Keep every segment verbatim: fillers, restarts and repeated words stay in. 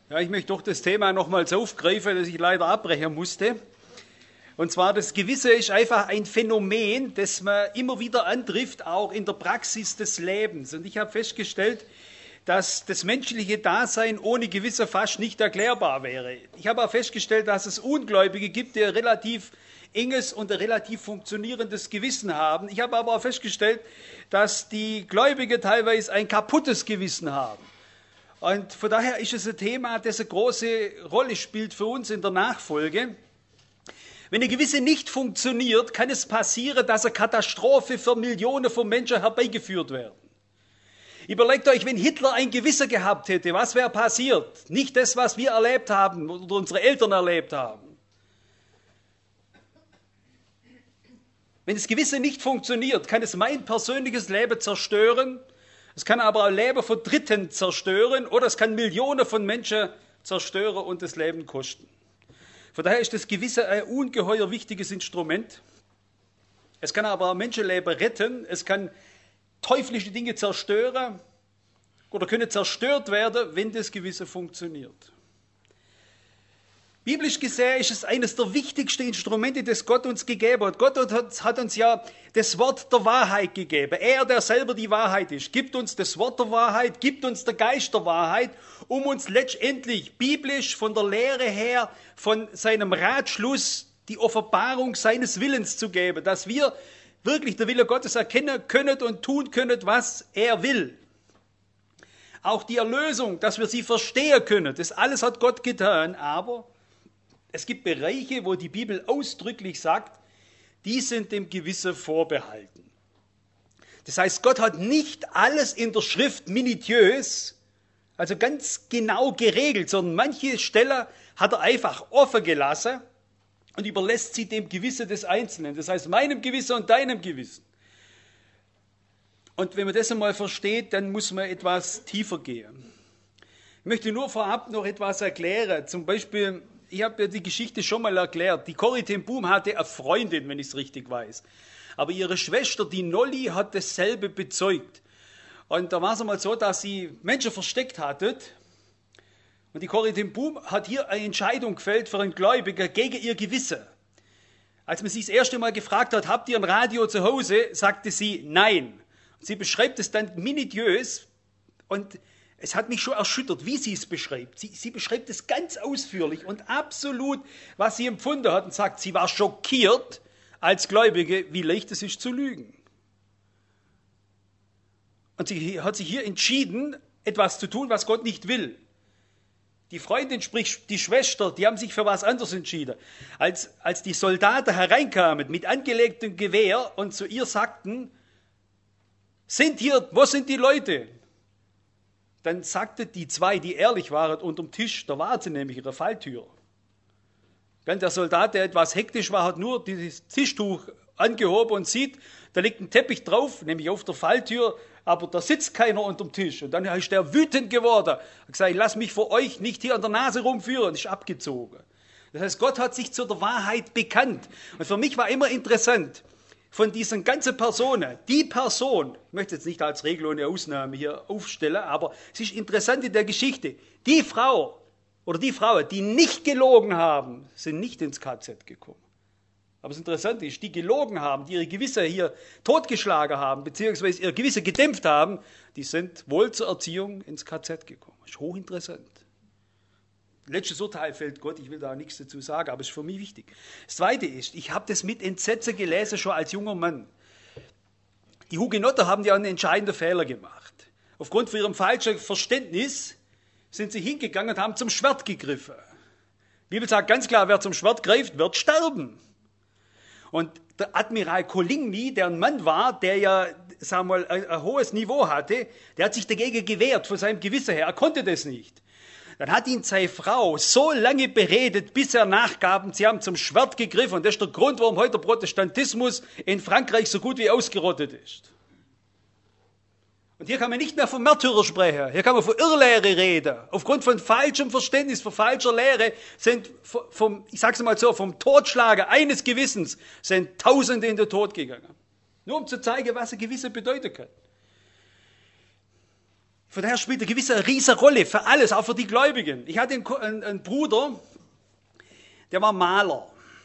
Ja, ich möchte doch das Thema nochmals aufgreifen, das ich leider abbrechen musste. Und zwar, das Gewisse ist einfach ein Phänomen, das man immer wieder antrifft, auch in der Praxis des Lebens. Und ich habe festgestellt, dass das menschliche Dasein ohne Gewisse fast nicht erklärbar wäre. Ich habe auch festgestellt, dass es Ungläubige gibt, die ein relativ enges und ein relativ funktionierendes Gewissen haben. Ich habe aber auch festgestellt, dass die Gläubigen teilweise ein kaputtes Gewissen haben. Und von daher ist es ein Thema, das eine große Rolle spielt für uns in der Nachfolge. Wenn eine gewisse nicht funktioniert, kann es passieren, dass eine Katastrophe für Millionen von Menschen herbeigeführt werden. Überlegt euch, wenn Hitler ein Gewissen gehabt hätte, was wäre passiert? Nicht das, was wir erlebt haben oder unsere Eltern erlebt haben. Wenn das Gewissen nicht funktioniert, kann es mein persönliches Leben zerstören. Es kann aber auch Leben von Dritten zerstören oder es kann Millionen von Menschen zerstören und das Leben kosten. Von daher ist das Gewissen ein ungeheuer wichtiges Instrument. Es kann aber auch Menschenleben retten, es kann teuflische Dinge zerstören oder können zerstört werden, wenn das Gewissen funktioniert. Biblisch gesehen ist es eines der wichtigsten Instrumente, das Gott uns gegeben hat. Gott hat uns ja das Wort der Wahrheit gegeben. Er, der selber die Wahrheit ist, gibt uns das Wort der Wahrheit, gibt uns der Geist der Wahrheit, um uns letztendlich biblisch von der Lehre her, von seinem Ratschluss, die Offenbarung seines Willens zu geben, dass wir wirklich den Wille Gottes erkennen können und tun können, was er will. Auch die Erlösung, dass wir sie verstehen können, das alles hat Gott getan, aber es gibt Bereiche, wo die Bibel ausdrücklich sagt, die sind dem Gewissen vorbehalten. Das heißt, Gott hat nicht alles in der Schrift minutiös, also ganz genau geregelt, sondern manche Stellen hat er einfach offen gelassen und überlässt sie dem Gewissen des Einzelnen. Das heißt, meinem Gewissen und deinem Gewissen. Und wenn man das einmal versteht, dann muss man etwas tiefer gehen. Ich möchte nur vorab noch etwas erklären. Zum Beispiel, ich habe ja die Geschichte schon mal erklärt. Die Corrie ten Boom hatte eine Freundin, wenn ich es richtig weiß. Aber ihre Schwester, die Nolli, hat dasselbe bezeugt. Und da war es einmal so, dass sie Menschen versteckt hatte. Und die Corrie ten Boom hat hier eine Entscheidung gefällt für einen Gläubiger gegen ihr Gewissen. Als man sie das erste Mal gefragt hat, habt ihr ein Radio zu Hause, sagte sie nein. Und sie beschreibt es dann minutiös und es hat mich schon erschüttert, wie sie es beschreibt. Sie, sie beschreibt es ganz ausführlich und absolut, was sie empfunden hat und sagt, sie war schockiert als Gläubige, wie leicht es ist zu lügen. Und sie hat sich hier entschieden, etwas zu tun, was Gott nicht will. Die Freundin, sprich die Schwester, die haben sich für was anderes entschieden. Als, als die Soldaten hereinkamen mit angelegtem Gewehr und zu ihr sagten, sind hier, wo sind die Leute? Dann sagte die zwei, die ehrlich waren, unterm Tisch, da war sie nämlich ihre Falltür. Der Soldat, der etwas hektisch war, hat nur dieses Tischtuch angehoben und sieht, da liegt ein Teppich drauf, nämlich auf der Falltür, aber da sitzt keiner unterm Tisch. Und dann ist der wütend geworden. Er hat gesagt, ich lasse mich vor euch nicht hier an der Nase rumführen, ist abgezogen. Das heißt, Gott hat sich zu der Wahrheit bekannt. Und für mich war immer interessant, von diesen ganzen Personen, die Person, ich möchte jetzt nicht als Regel ohne Ausnahme hier aufstellen, aber es ist interessant in der Geschichte, die Frau oder die Frauen, die nicht gelogen haben, sind nicht ins K Z gekommen. Aber das Interessante ist, die gelogen haben, die ihre Gewisse hier totgeschlagen haben, beziehungsweise ihre Gewisse gedämpft haben, die sind wohl zur Erziehung ins K Z gekommen. Das ist hochinteressant. Letztes Urteil fällt Gott, ich will da nichts dazu sagen, aber es ist für mich wichtig. Das Zweite ist, ich habe das mit Entsetzen gelesen, schon als junger Mann. Die Hugenotten haben ja einen entscheidenden Fehler gemacht. Aufgrund von ihrem falschen Verständnis sind sie hingegangen und haben zum Schwert gegriffen. Die Bibel sagt ganz klar, wer zum Schwert greift, wird sterben. Und der Admiral Coligny, der ein Mann war, der ja, sagen wir mal, ein, ein hohes Niveau hatte, der hat sich dagegen gewehrt, von seinem Gewissen her. Er konnte das nicht. Dann hat ihn seine Frau so lange beredet, bis er nachgab und sie haben zum Schwert gegriffen. Und das ist der Grund, warum heute der Protestantismus in Frankreich so gut wie ausgerottet ist. Und hier kann man nicht mehr von Märtyrer sprechen, hier kann man von Irrlehre reden. Aufgrund von falschem Verständnis, von falscher Lehre sind, vom, ich sage es mal so, vom Totschlagen eines Gewissens sind Tausende in den Tod gegangen. Nur um zu zeigen, was ein Gewissen bedeuten kann. Von daher spielt eine gewisse riesige Rolle für alles, auch für die Gläubigen. Ich hatte einen, einen, einen Bruder, der war Maler.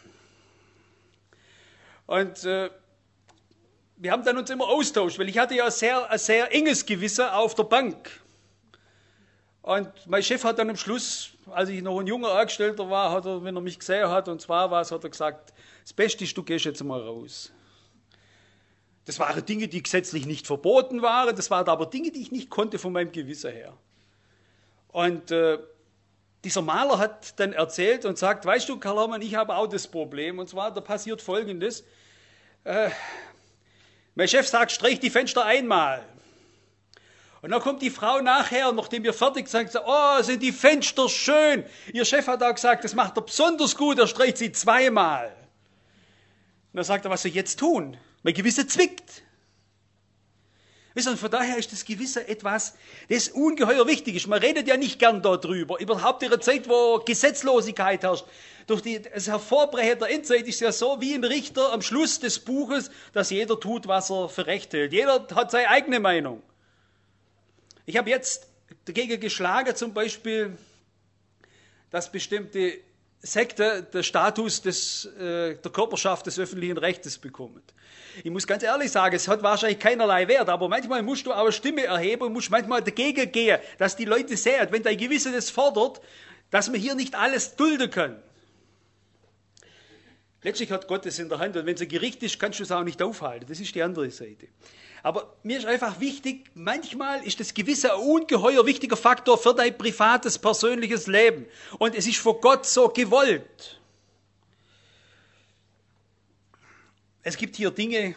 Und äh, wir haben dann uns immer austauscht, weil ich hatte ja sehr, ein sehr enges Gewissen auf der Bank. Und mein Chef hat dann am Schluss, als ich noch ein junger Angestellter war, hat er, wenn er mich gesehen hat, und zwar was, hat er gesagt, das Beste ist, du gehst jetzt mal raus. Das waren Dinge, die gesetzlich nicht verboten waren, das waren aber Dinge, die ich nicht konnte von meinem Gewissen her. Und äh, dieser Maler hat dann erzählt und sagt, weißt du, Karl Hermann, ich habe auch das Problem, und zwar, da passiert Folgendes, äh, mein Chef sagt, streich die Fenster einmal. Und dann kommt die Frau nachher, nachdem wir fertig sind, sagt, oh, sind die Fenster schön. Ihr Chef hat auch gesagt, das macht er besonders gut, er streicht sie zweimal. Und dann sagt er, was soll ich jetzt tun? Mein Gewissen zwickt. Wisst ihr, von daher ist das Gewissen etwas, das ungeheuer wichtig ist. Man redet ja nicht gern darüber. Überhaupt in einer Zeit, wo Gesetzlosigkeit herrscht. Durch die, das Hervorbrechen der Endzeit ist es ja so wie ein Richter am Schluss des Buches, dass jeder tut, was er für recht hält. Jeder hat seine eigene Meinung. Ich habe jetzt dagegen geschlagen, zum Beispiel, dass bestimmte Sekte den Status des, äh, der Körperschaft des öffentlichen Rechtes bekommen. Ich muss ganz ehrlich sagen, es hat wahrscheinlich keinerlei Wert, aber manchmal musst du auch eine Stimme erheben und musst manchmal dagegen gehen, dass die Leute sehen, wenn dein Gewissen das fordert, dass wir hier nicht alles dulden können. Letztlich hat Gott es in der Hand und wenn es ein Gericht ist, kannst du es auch nicht aufhalten. Das ist die andere Seite. Aber mir ist einfach wichtig, manchmal ist das Gewissen ein ungeheuer wichtiger Faktor für dein privates, persönliches Leben. Und es ist von Gott so gewollt. Es gibt hier Dinge,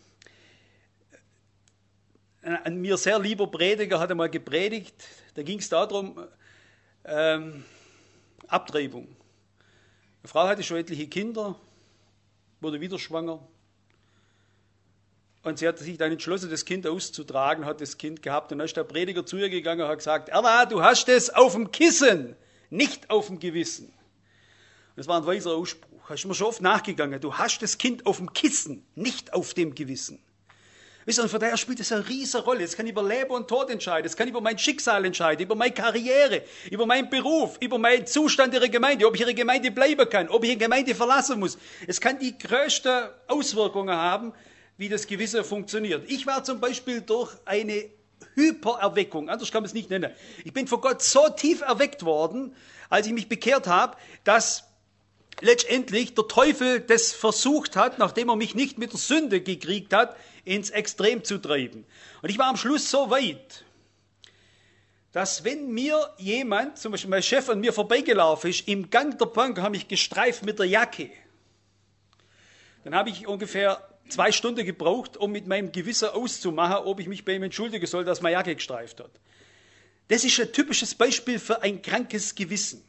ein mir sehr lieber Prediger hat einmal gepredigt, da ging es darum, ähm, Abtreibung. Eine Frau hatte schon etliche Kinder, wurde wieder schwanger. Und sie hat sich dann entschlossen, das Kind auszutragen, hat das Kind gehabt. Und dann ist der Prediger zu ihr gegangen und hat gesagt, Erna, du hast es auf dem Kissen, nicht auf dem Gewissen. Und das war ein weiser Ausspruch. Hast du mir schon oft nachgegangen. Du hast das Kind auf dem Kissen, nicht auf dem Gewissen. Wisst ihr, und von daher spielt das eine riesige Rolle. Es kann über Leben und Tod entscheiden. Es kann über mein Schicksal entscheiden, über meine Karriere, über meinen Beruf, über meinen Zustand ihrer Gemeinde, ob ich ihre Gemeinde bleiben kann, ob ich eine Gemeinde verlassen muss. Es kann die größten Auswirkungen haben, wie das Gewissen funktioniert. Ich war zum Beispiel durch eine Hypererweckung, anders kann man es nicht nennen. Ich bin von Gott so tief erweckt worden, als ich mich bekehrt habe, dass letztendlich der Teufel das versucht hat, nachdem er mich nicht mit der Sünde gekriegt hat, ins Extrem zu treiben. Und ich war am Schluss so weit, dass wenn mir jemand, zum Beispiel mein Chef an mir vorbeigelaufen ist, im Gang der Bank habe ich gestreift mit der Jacke. Dann habe ich ungefähr zwei Stunden gebraucht, um mit meinem Gewissen auszumachen, ob ich mich bei ihm entschuldigen soll, dass meine Jacke gestreift hat. Das ist ein typisches Beispiel für ein krankes Gewissen.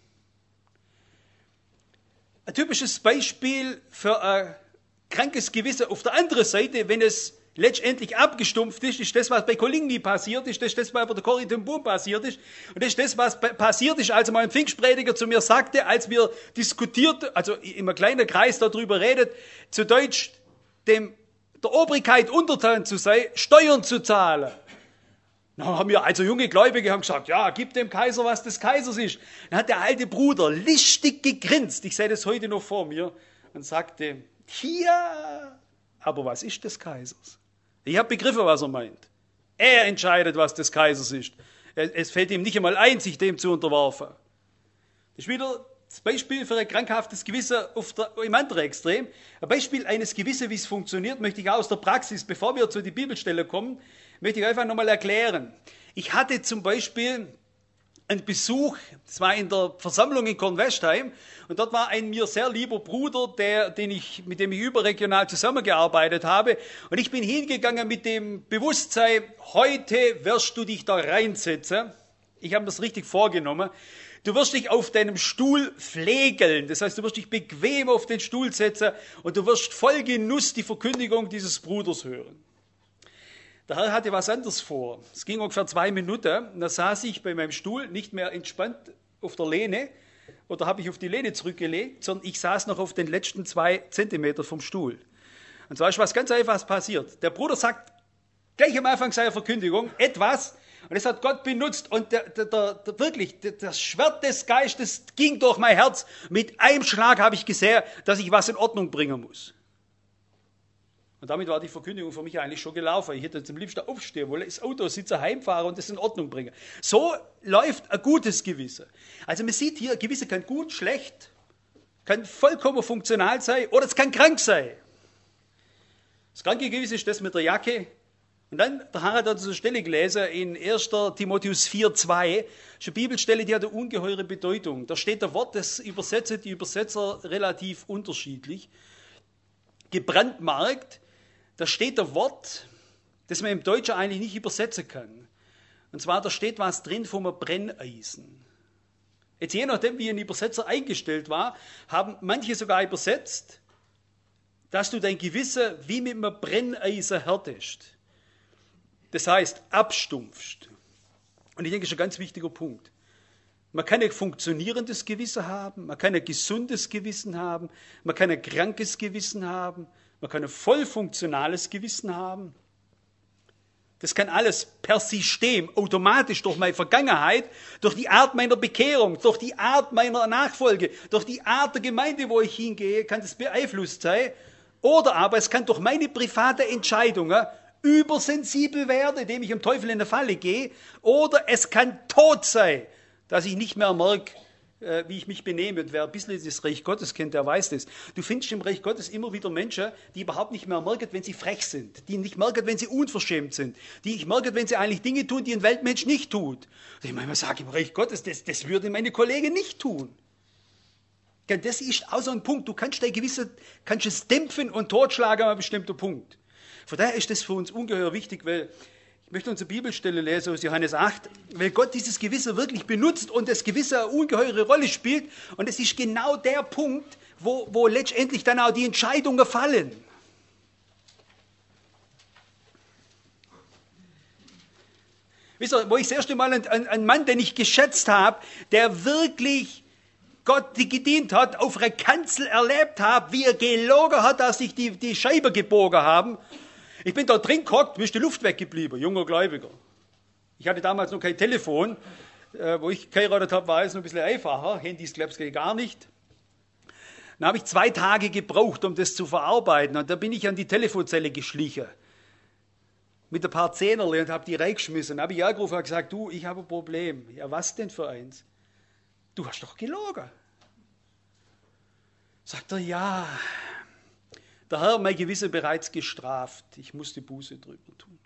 Ein typisches Beispiel für ein krankes Gewissen auf der anderen Seite, wenn es letztendlich abgestumpft ist, ist das, was bei Coligny passiert ist, das ist das, was bei der Corrie ten Boom passiert ist, und das ist das, was passiert ist, als mein Pfingstprediger zu mir sagte, als wir diskutiert, also in einem kleinen Kreis darüber redet, zu Deutsch, dem, der Obrigkeit untertan zu sein, Steuern zu zahlen. Dann haben wir, also junge Gläubige, haben gesagt, ja, gib dem Kaiser, was des Kaisers ist. Dann hat der alte Bruder listig gegrinst, ich sehe das heute noch vor mir, und sagte, ja, aber was ist des Kaisers? Ich habe begriffen, was er meint. Er entscheidet, was des Kaisers ist. Es fällt ihm nicht einmal ein, sich dem zu unterwerfen. Das ist wieder das Beispiel für ein krankhaftes Gewissen auf der, im anderen Extrem. Ein Beispiel eines Gewissens, wie es funktioniert, möchte ich auch aus der Praxis, bevor wir zu den Bibelstellen kommen, möchte ich einfach nochmal erklären. Ich hatte zum Beispiel einen Besuch, das war in der Versammlung in Kornwestheim, und dort war ein mir sehr lieber Bruder, der, den ich, mit dem ich überregional zusammengearbeitet habe, und ich bin hingegangen mit dem Bewusstsein, heute wirst du dich da reinsetzen. Ich habe das richtig vorgenommen. Du wirst dich auf deinem Stuhl pflegeln, das heißt, du wirst dich bequem auf den Stuhl setzen und du wirst voll Genuss die Verkündigung dieses Bruders hören. Der Herr hatte was anderes vor. Es ging ungefähr zwei Minuten. Und da saß ich bei meinem Stuhl nicht mehr entspannt auf der Lehne oder habe ich auf die Lehne zurückgelegt, sondern ich saß noch auf den letzten zwei Zentimeter vom Stuhl. Und zwar ist was ganz Einfaches passiert. Der Bruder sagt gleich am Anfang seiner Verkündigung etwas, Und das hat Gott benutzt und der, der, der, der, wirklich, der, das Schwert des Geistes ging durch mein Herz. Mit einem Schlag habe ich gesehen, dass ich was in Ordnung bringen muss. Und damit war die Verkündigung für mich eigentlich schon gelaufen. Ich hätte zum liebsten aufstehen wollen, ins Auto sitzen, heimfahren und das in Ordnung bringen. So läuft ein gutes Gewissen. Also man sieht hier, ein Gewissen kann gut, schlecht, kann vollkommen funktional sein oder es kann krank sein. Das kranke Gewissen ist das mit der Jacke. Und dann, der Herr hat also eine Stelle gelesen in erster Timotheus vier zwei, das ist eine Bibelstelle, die hat eine ungeheure Bedeutung. Da steht ein Wort, das übersetzen die Übersetzer relativ unterschiedlich. Gebrandmarkt, da steht ein Wort, das man im Deutschen eigentlich nicht übersetzen kann. Und zwar, da steht was drin vom Brenneisen. Jetzt je nachdem, wie ein Übersetzer eingestellt war, haben manche sogar übersetzt, dass du dein Gewissen wie mit einem Brenneisen härtest. Das heißt, abstumpfst. Und ich denke, das ist ein ganz wichtiger Punkt. Man kann ein funktionierendes Gewissen haben, man kann ein gesundes Gewissen haben, man kann ein krankes Gewissen haben, man kann ein voll funktionales Gewissen haben. Das kann alles per System, automatisch durch meine Vergangenheit, durch die Art meiner Bekehrung, durch die Art meiner Nachfolge, durch die Art der Gemeinde, wo ich hingehe, kann das beeinflusst sein. Oder aber es kann durch meine private Entscheidungen übersensibel werden, indem ich dem Teufel in eine Falle gehe. Oder es kann tot sein, dass ich nicht mehr merke, wie ich mich benehme. Und wer ein bisschen das Reich Gottes kennt, der weiß das. Du findest im Reich Gottes immer wieder Menschen, die überhaupt nicht mehr merken, wenn sie frech sind, die nicht merken, wenn sie unverschämt sind, die nicht merken, wenn sie eigentlich Dinge tun, die ein Weltmensch nicht tut. Und ich manchmal sage, im Reich Gottes, das, das würde meine Kollegen nicht tun. Das ist auch so ein Punkt. Du kannst dein Gewissen, kannst es dämpfen und totschlagen an einem bestimmten Punkt. Von daher ist das für uns ungeheuer wichtig, weil ich möchte unsere Bibelstelle lesen aus Johannes acht, weil Gott dieses Gewissen wirklich benutzt und das Gewissen eine ungeheure Rolle spielt. Und es ist genau der Punkt, wo, wo letztendlich dann auch die Entscheidungen fallen. Wisst ihr, wo ich das erste Mal einen, einen Mann, den ich geschätzt habe, der wirklich Gott gedient hat, auf einer Kanzel erlebt habe, wie er gelogen hat, dass sich die, die Scheibe gebogen haben. Ich bin da drin gehockt, mir ist die Luft weggeblieben, junger Gläubiger. Ich hatte damals noch kein Telefon, äh, wo ich geheiratet habe, war es noch ein bisschen einfacher. Handys glaubst du gar nicht. Dann habe ich zwei Tage gebraucht, um das zu verarbeiten. Und da bin ich an die Telefonzelle geschlichen. Mit ein paar Zehnerle und habe die reingeschmissen. Dann habe ich angerufen und gesagt, du, ich habe ein Problem. Ja, was denn für eins? Du hast doch gelogen. Sagt er, ja, der Herr hat mein Gewissen bereits gestraft. Ich musste Buße drüber tun.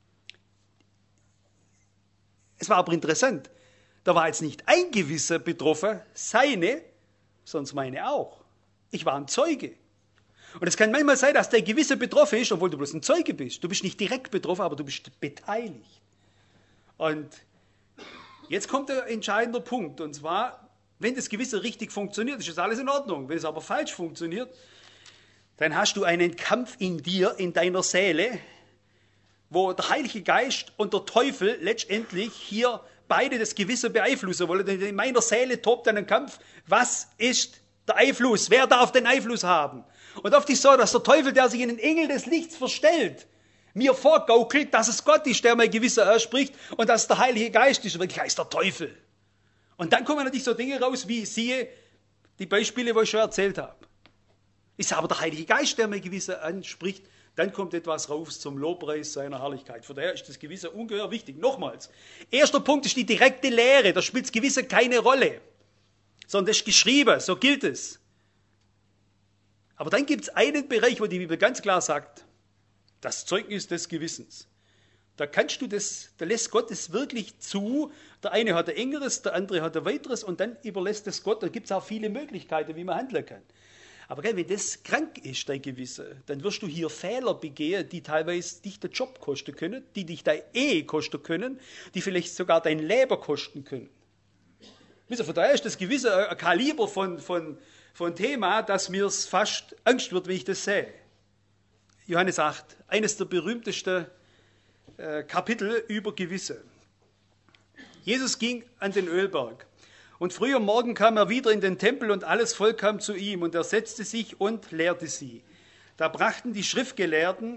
Es war aber interessant. Da war jetzt nicht ein Gewissen betroffen, seine, sondern meine auch. Ich war ein Zeuge. Und es kann manchmal sein, dass der Gewissen betroffen ist, obwohl du bloß ein Zeuge bist. Du bist nicht direkt betroffen, aber du bist beteiligt. Und jetzt kommt der entscheidende Punkt. Und zwar, wenn das Gewissen richtig funktioniert, ist das alles in Ordnung. Wenn es aber falsch funktioniert, dann hast du einen Kampf in dir, in deiner Seele, wo der Heilige Geist und der Teufel letztendlich hier beide das Gewissen beeinflussen wollen. Denn in meiner Seele tobt ein Kampf. Was ist der Einfluss? Wer darf den Einfluss haben? Und oft ist es so, dass der Teufel, der sich in den Engel des Lichts verstellt, mir vorgaukelt, dass es Gott ist, der mein Gewissen ausspricht und dass es der Heilige Geist ist. Und wirklich heißt der Teufel. Und dann kommen natürlich so Dinge raus, wie siehe die Beispiele, die ich schon erzählt habe. Ist aber der Heilige Geist, der mein Gewissen anspricht, dann kommt etwas raus zum Lobpreis seiner Herrlichkeit. Von daher ist das Gewissen ungeheuer wichtig. Nochmals, erster Punkt ist die direkte Lehre. Da spielt das Gewissen keine Rolle, sondern das ist geschrieben, so gilt es. Aber dann gibt es einen Bereich, wo die Bibel ganz klar sagt, das Zeugnis des Gewissens. Da kannst du das, da lässt Gott es wirklich zu. Der eine hat ein engeres, der andere hat ein weiteres und dann überlässt es Gott. Da gibt es auch viele Möglichkeiten, wie man handeln kann. Aber wenn das krank ist, dein Gewissen, dann wirst du hier Fehler begehen, die teilweise dich den Job kosten können, die dich deine Ehe kosten können, die vielleicht sogar dein Leben kosten können. Wisst ihr, von daher ist das Gewissen ein Kaliber von, von, von Thema, dass mir fast Angst wird, wenn ich das sehe. Johannes acht, eines der berühmtesten äh, Kapitel über Gewissen. Jesus ging an den Ölberg. Und früh am Morgen kam er wieder in den Tempel und alles Volk kam zu ihm und er setzte sich und lehrte sie. Da brachten die Schriftgelehrten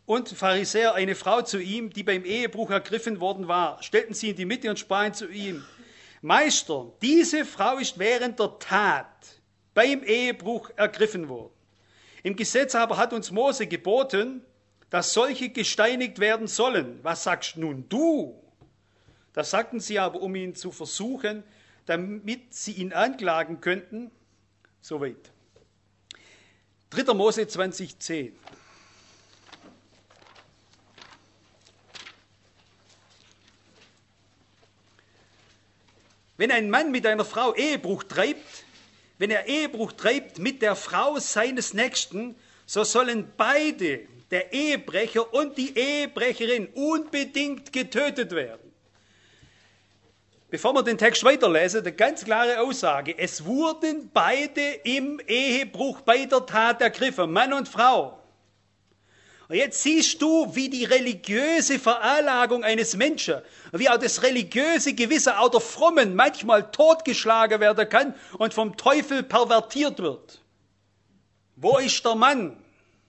und Pharisäer eine Frau zu ihm, die beim Ehebruch ergriffen worden war, stellten sie in die Mitte und sprachen zu ihm: Meister, diese Frau ist während der Tat beim Ehebruch ergriffen worden. Im Gesetz aber hat uns Mose geboten, dass solche gesteinigt werden sollen. Was sagst nun du? Das sagten sie aber, um ihn zu versuchen, damit sie ihn anklagen könnten. Soweit. dritter Mose zwanzig zehn. Wenn ein Mann mit einer Frau Ehebruch treibt, wenn er Ehebruch treibt mit der Frau seines Nächsten, so sollen beide, der Ehebrecher und die Ehebrecherin, unbedingt getötet werden. Bevor wir den Text weiterlesen, eine ganz klare Aussage. Es wurden beide im Ehebruch bei der Tat ergriffen, Mann und Frau. Und jetzt siehst du, wie die religiöse Veranlagung eines Menschen, wie auch das religiöse Gewissen auch der Frommen manchmal totgeschlagen werden kann und vom Teufel pervertiert wird. Wo ist der Mann?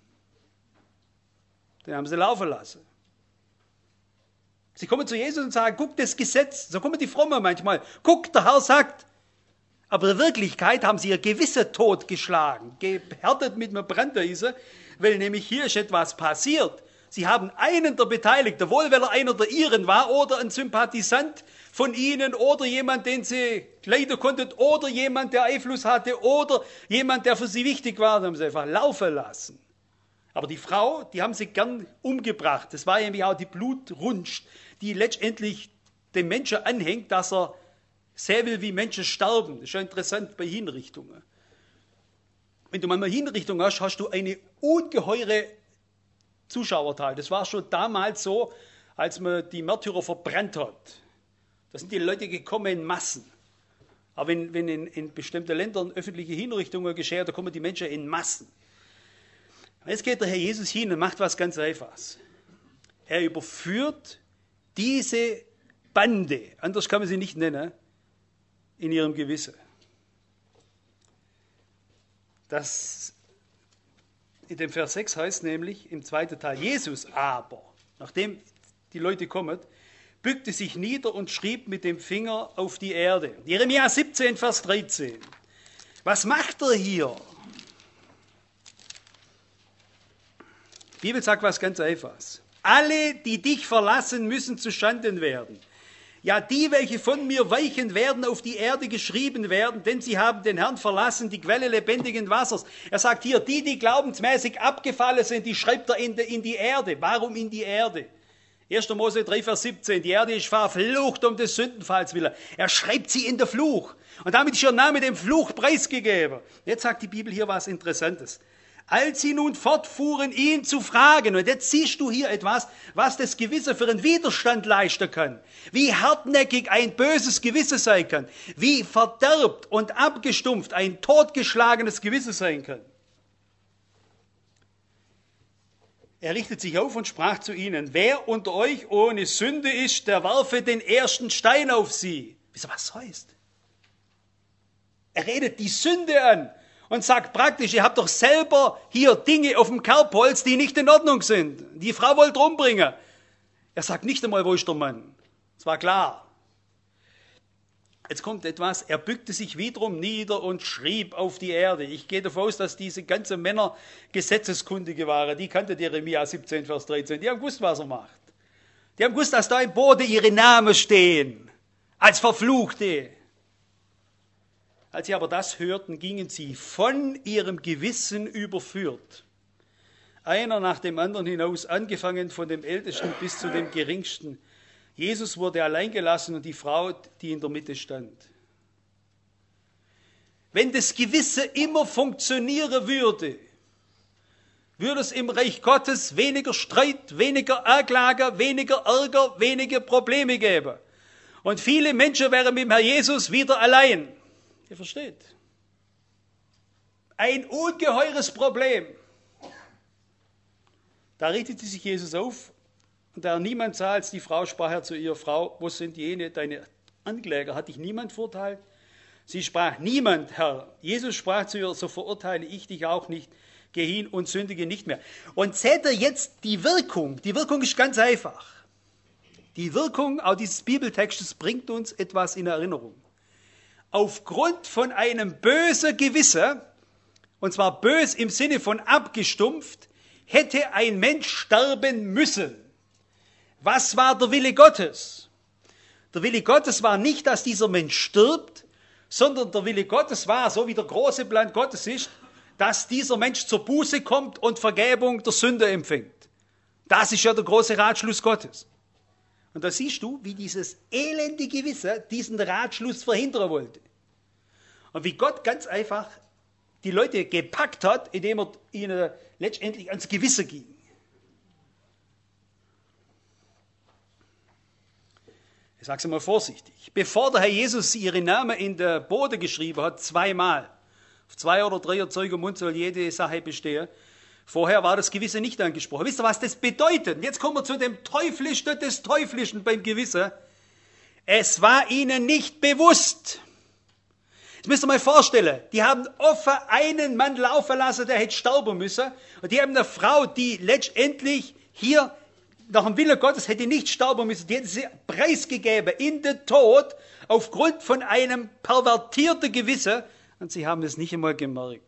Den haben sie laufen lassen. Sie kommen zu Jesus und sagen, guck das Gesetz, so kommen die Frommen manchmal, guck, der Herr sagt, aber in Wirklichkeit haben sie ihr Gewissen totgeschlagen, gehärtet mit einem Brandeisen, weil nämlich hier ist etwas passiert. Sie haben einen der Beteiligten, wohl weil er einer der ihren war oder ein Sympathisant von ihnen oder jemand, den sie leiden konnten oder jemand, der Einfluss hatte oder jemand, der für sie wichtig war, haben sie einfach laufen lassen. Aber die Frau, die haben sie gern umgebracht. Das war nämlich auch die Blutrunst, die letztendlich dem Menschen anhängt, dass er sehr will, wie Menschen sterben. Das ist ja interessant bei Hinrichtungen. Wenn du mal eine Hinrichtung hast, hast du eine ungeheure Zuschauerzahl. Das war schon damals so, als man die Märtyrer verbrannt hat. Da sind die Leute gekommen in Massen. Aber wenn, wenn in, in bestimmten Ländern öffentliche Hinrichtungen geschehen, da kommen die Menschen in Massen. Jetzt geht der Herr Jesus hin und macht was ganz Einfaches. Er überführt diese Bande, anders kann man sie nicht nennen, in ihrem Gewissen. Das in dem Vers sechs heißt nämlich im zweiten Teil, Jesus aber, nachdem die Leute kommen, bückte sich nieder und schrieb mit dem Finger auf die Erde. Jeremia siebzehn, Vers dreizehn. Was macht er hier? Die Bibel sagt was ganz Einfaches. Alle, die dich verlassen, müssen zustanden werden. Ja, die, welche von mir weichen, werden auf die Erde geschrieben werden, denn sie haben den Herrn verlassen, die Quelle lebendigen Wassers. Er sagt hier, die, die glaubensmäßig abgefallen sind, die schreibt er in die, in die Erde. Warum in die Erde? erster Mose drei, Vers siebzehn. Die Erde ist verflucht um des Sündenfalls willen. Er schreibt sie in der Fluch. Und damit ist ihr Name dem Fluch preisgegeben. Jetzt sagt die Bibel hier was Interessantes. Als sie nun fortfuhren, ihn zu fragen, und jetzt siehst du hier etwas, was das Gewissen für einen Widerstand leisten kann, wie hartnäckig ein böses Gewissen sein kann, wie verderbt und abgestumpft ein totgeschlagenes Gewissen sein kann. Er richtet sich auf und sprach zu ihnen, wer unter euch ohne Sünde ist, der werfe den ersten Stein auf sie. Wisst ihr, was das heißt? Er redet die Sünde an. Und sagt praktisch, ihr habt doch selber hier Dinge auf dem Kerbholz, die nicht in Ordnung sind. Die Frau wollt rumbringen. Er sagt nicht einmal, wo ist der Mann. Das war klar. Jetzt kommt etwas, er bückte sich wiederum nieder und schrieb auf die Erde. Ich gehe davon aus, dass diese ganzen Männer Gesetzeskundige waren. Die kannte Jeremia siebzehn, Vers dreizehn. Die haben gewusst, was er macht. Die haben gewusst, dass da im Boden ihre Namen stehen. Als Verfluchte. Als sie aber das hörten, gingen sie von ihrem Gewissen überführt, einer nach dem anderen hinaus, angefangen von dem Ältesten bis zu dem Geringsten. Jesus wurde allein gelassen und die Frau, die in der Mitte stand. Wenn das Gewissen immer funktionieren würde, würde es im Reich Gottes weniger Streit, weniger Anklage, weniger Ärger, weniger Probleme geben. Und viele Menschen wären mit dem Herr Jesus wieder allein. Ihr versteht. Ein ungeheures Problem. Da richtete sich Jesus auf und da er niemand sah als die Frau, sprach er zu ihr, Frau, wo sind jene deine Ankläger? Hat dich niemand verurteilt? Sie sprach, niemand, Herr. Jesus sprach zu ihr, so verurteile ich dich auch nicht. geh hin und sündige nicht mehr. Und seht ihr jetzt die Wirkung? Die Wirkung ist ganz einfach. Die Wirkung auch dieses Bibeltextes bringt uns etwas in Erinnerung. Aufgrund von einem bösen Gewissen, und zwar bös im Sinne von abgestumpft, hätte ein Mensch sterben müssen. Was war der Wille Gottes? Der Wille Gottes war nicht, dass dieser Mensch stirbt, sondern der Wille Gottes war, so wie der große Plan Gottes ist, dass dieser Mensch zur Buße kommt und Vergebung der Sünde empfängt. Das ist ja der große Ratschluss Gottes. Und da siehst du, wie dieses elende Gewissen diesen Ratschluss verhindern wollte. Und wie Gott ganz einfach die Leute gepackt hat, indem er ihnen letztendlich ans Gewissen ging. Ich sage es mal vorsichtig. Bevor der Herr Jesus ihre Namen in der Boden geschrieben hat, zweimal, auf zwei oder drei Zeugen Mund soll jede Sache bestehen, vorher war das Gewissen nicht angesprochen. Wisst ihr, was das bedeutet? Und jetzt kommen wir zu dem Teuflischen des Teuflischen beim Gewissen. Es war ihnen nicht bewusst. Jetzt müsst ihr mal vorstellen, die haben offen einen Mann laufen lassen, der hätte sterben müssen. Und die haben eine Frau, die letztendlich hier nach dem Willen Gottes hätte nicht sterben müssen. Die hätte sie preisgegeben in den Tod aufgrund von einem pervertierten Gewissen. Und sie haben es nicht einmal gemerkt.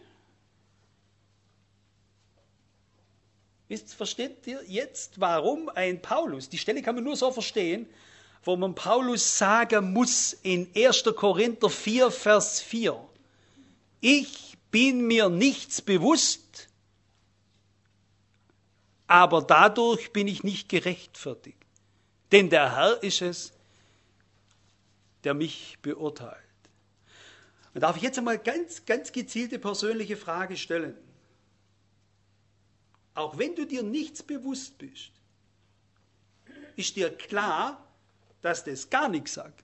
Wisst, versteht ihr jetzt, warum ein Paulus, die Stelle kann man nur so verstehen, wo man Paulus sagen muss in erster Korinther vier, Vers vier. Ich bin mir nichts bewusst, aber dadurch bin ich nicht gerechtfertigt. Denn der Herr ist es, der mich beurteilt. Und darf ich jetzt einmal ganz, ganz gezielte persönliche Frage stellen? Auch wenn du dir nichts bewusst bist, ist dir klar, dass das gar nichts sagt.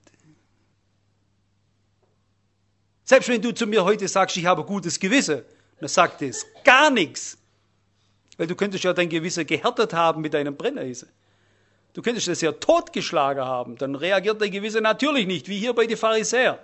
Selbst wenn du zu mir heute sagst, ich habe ein gutes Gewissen, dann sagt es gar nichts. Weil du könntest ja dein Gewissen gehärtet haben mit deinem Brenneisen. Du könntest es ja totgeschlagen haben, dann reagiert dein Gewissen natürlich nicht, wie hier bei den Pharisäern.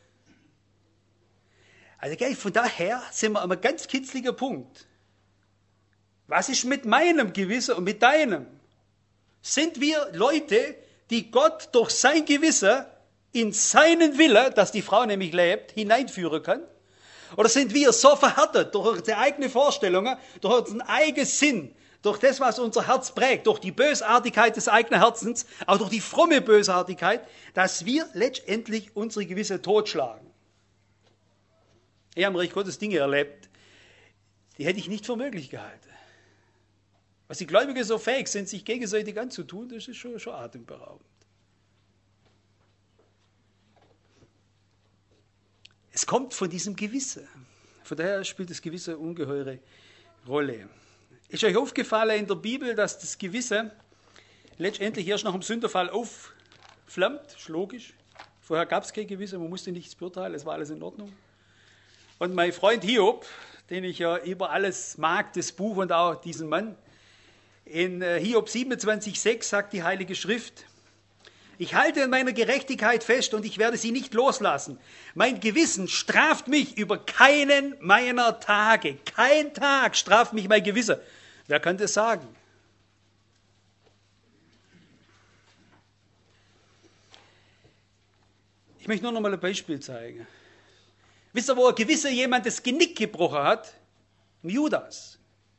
Also gell, von daher sind wir an einem ganz kitzligen Punkt. Was ist mit meinem Gewissen und mit deinem? Sind wir Leute, die Gott durch sein Gewissen in seinen Wille, dass die Frau nämlich lebt, hineinführen kann? Oder sind wir so verhärtet durch unsere eigenen Vorstellungen, durch unseren eigenen Sinn, durch das, was unser Herz prägt, durch die Bösartigkeit des eigenen Herzens, auch durch die fromme Bösartigkeit, dass wir letztendlich unsere Gewisse totschlagen? Ich habe im Reich Gottes Dinge erlebt, die hätte ich nicht für möglich gehalten. Was die Gläubigen so fähig sind, sich gegenseitig anzutun, das ist schon, schon atemberaubend. Es kommt von diesem Gewissen. Von daher spielt das Gewissen eine ungeheure Rolle. Ist euch aufgefallen in der Bibel, dass das Gewissen letztendlich erst nach dem Sündenfall aufflammt? Das ist logisch. Vorher gab es kein Gewissen, man musste nichts beurteilen, es war alles in Ordnung. Und mein Freund Hiob, den ich ja über alles mag, das Buch und auch diesen Mann, in Hiob siebenundzwanzig sechs sagt die Heilige Schrift, ich halte an meiner Gerechtigkeit fest und ich werde sie nicht loslassen. Mein Gewissen straft mich über keinen meiner Tage. Kein Tag straft mich mein Gewissen. Wer kann das sagen? Ich möchte nur noch mal ein Beispiel zeigen. Wisst ihr, wo ein gewisser jemand das Genick gebrochen hat? Judas.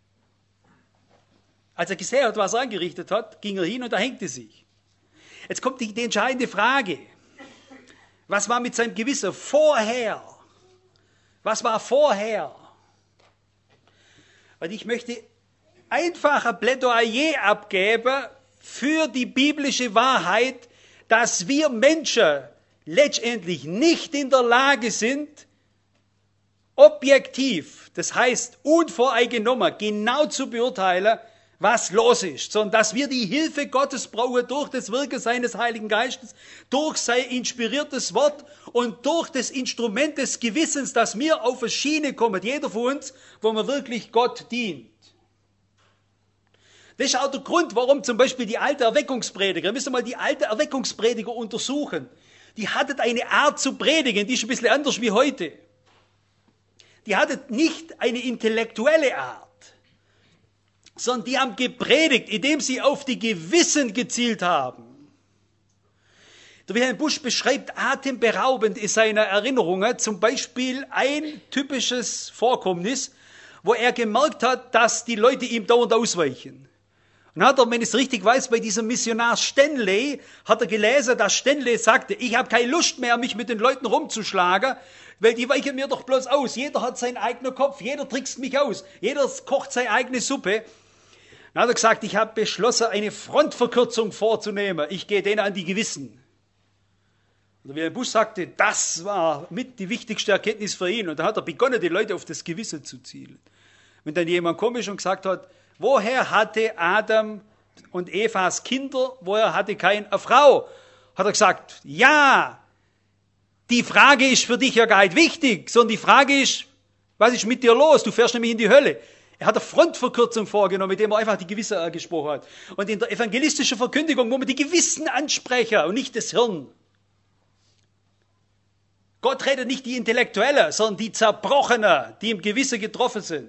Als er gesehen hat, was er angerichtet hat, ging er hin und er hängte sich. Jetzt kommt die, die entscheidende Frage. Was war mit seinem Gewissen vorher? Was war vorher? Und ich möchte einfach ein Plädoyer abgeben für die biblische Wahrheit, dass wir Menschen letztendlich nicht in der Lage sind, objektiv, das heißt unvoreingenommen, genau zu beurteilen, was los ist, sondern dass wir die Hilfe Gottes brauchen durch das Wirken seines Heiligen Geistes, durch sein inspiriertes Wort und durch das Instrument des Gewissens, dass wir auf eine Schiene kommen, jeder von uns, wo man wirklich Gott dient. Das ist auch der Grund, warum zum Beispiel die alten Erweckungsprediger, wir müssen mal die alten Erweckungsprediger untersuchen, die hatten eine Art zu predigen, die ist ein bisschen anders wie heute. die hatten nicht eine intellektuelle Art, sondern die haben gepredigt, indem sie auf die Gewissen gezielt haben. Der Wilhelm Busch beschreibt atemberaubend in seiner Erinnerungen zum Beispiel ein typisches Vorkommnis, wo er gemerkt hat, dass die Leute ihm dauernd ausweichen. Und hat er, wenn ich es richtig weiß, bei diesem Missionar Stanley, hat er gelesen, dass Stanley sagte, ich habe keine Lust mehr, mich mit den Leuten rumzuschlagen, weil die weichen mir doch bloß aus. Jeder hat seinen eigenen Kopf, jeder trickst mich aus, jeder kocht seine eigene Suppe. Dann hat er gesagt, ich habe beschlossen, eine Frontverkürzung vorzunehmen. Ich gehe denen an die Gewissen. Und Wilhelm Busch sagte, das war mit die wichtigste Erkenntnis für ihn. Und dann hat er begonnen, die Leute auf das Gewissen zu zielen. Wenn dann jemand komisch und gesagt hat, woher hatte Adam und Evas Kinder, woher hatte keine Frau? Hat er gesagt, ja, die Frage ist für dich ja gar nicht wichtig, sondern die Frage ist, was ist mit dir los? Du fährst nämlich in die Hölle. Er hat eine Frontverkürzung vorgenommen, mit dem er einfach die Gewisse angesprochen hat. Und in der evangelistischen Verkündigung, wo man die Gewissen ansprechen und nicht das Hirn. Gott redet nicht die Intellektuellen, sondern die Zerbrochenen, die im Gewissen getroffen sind.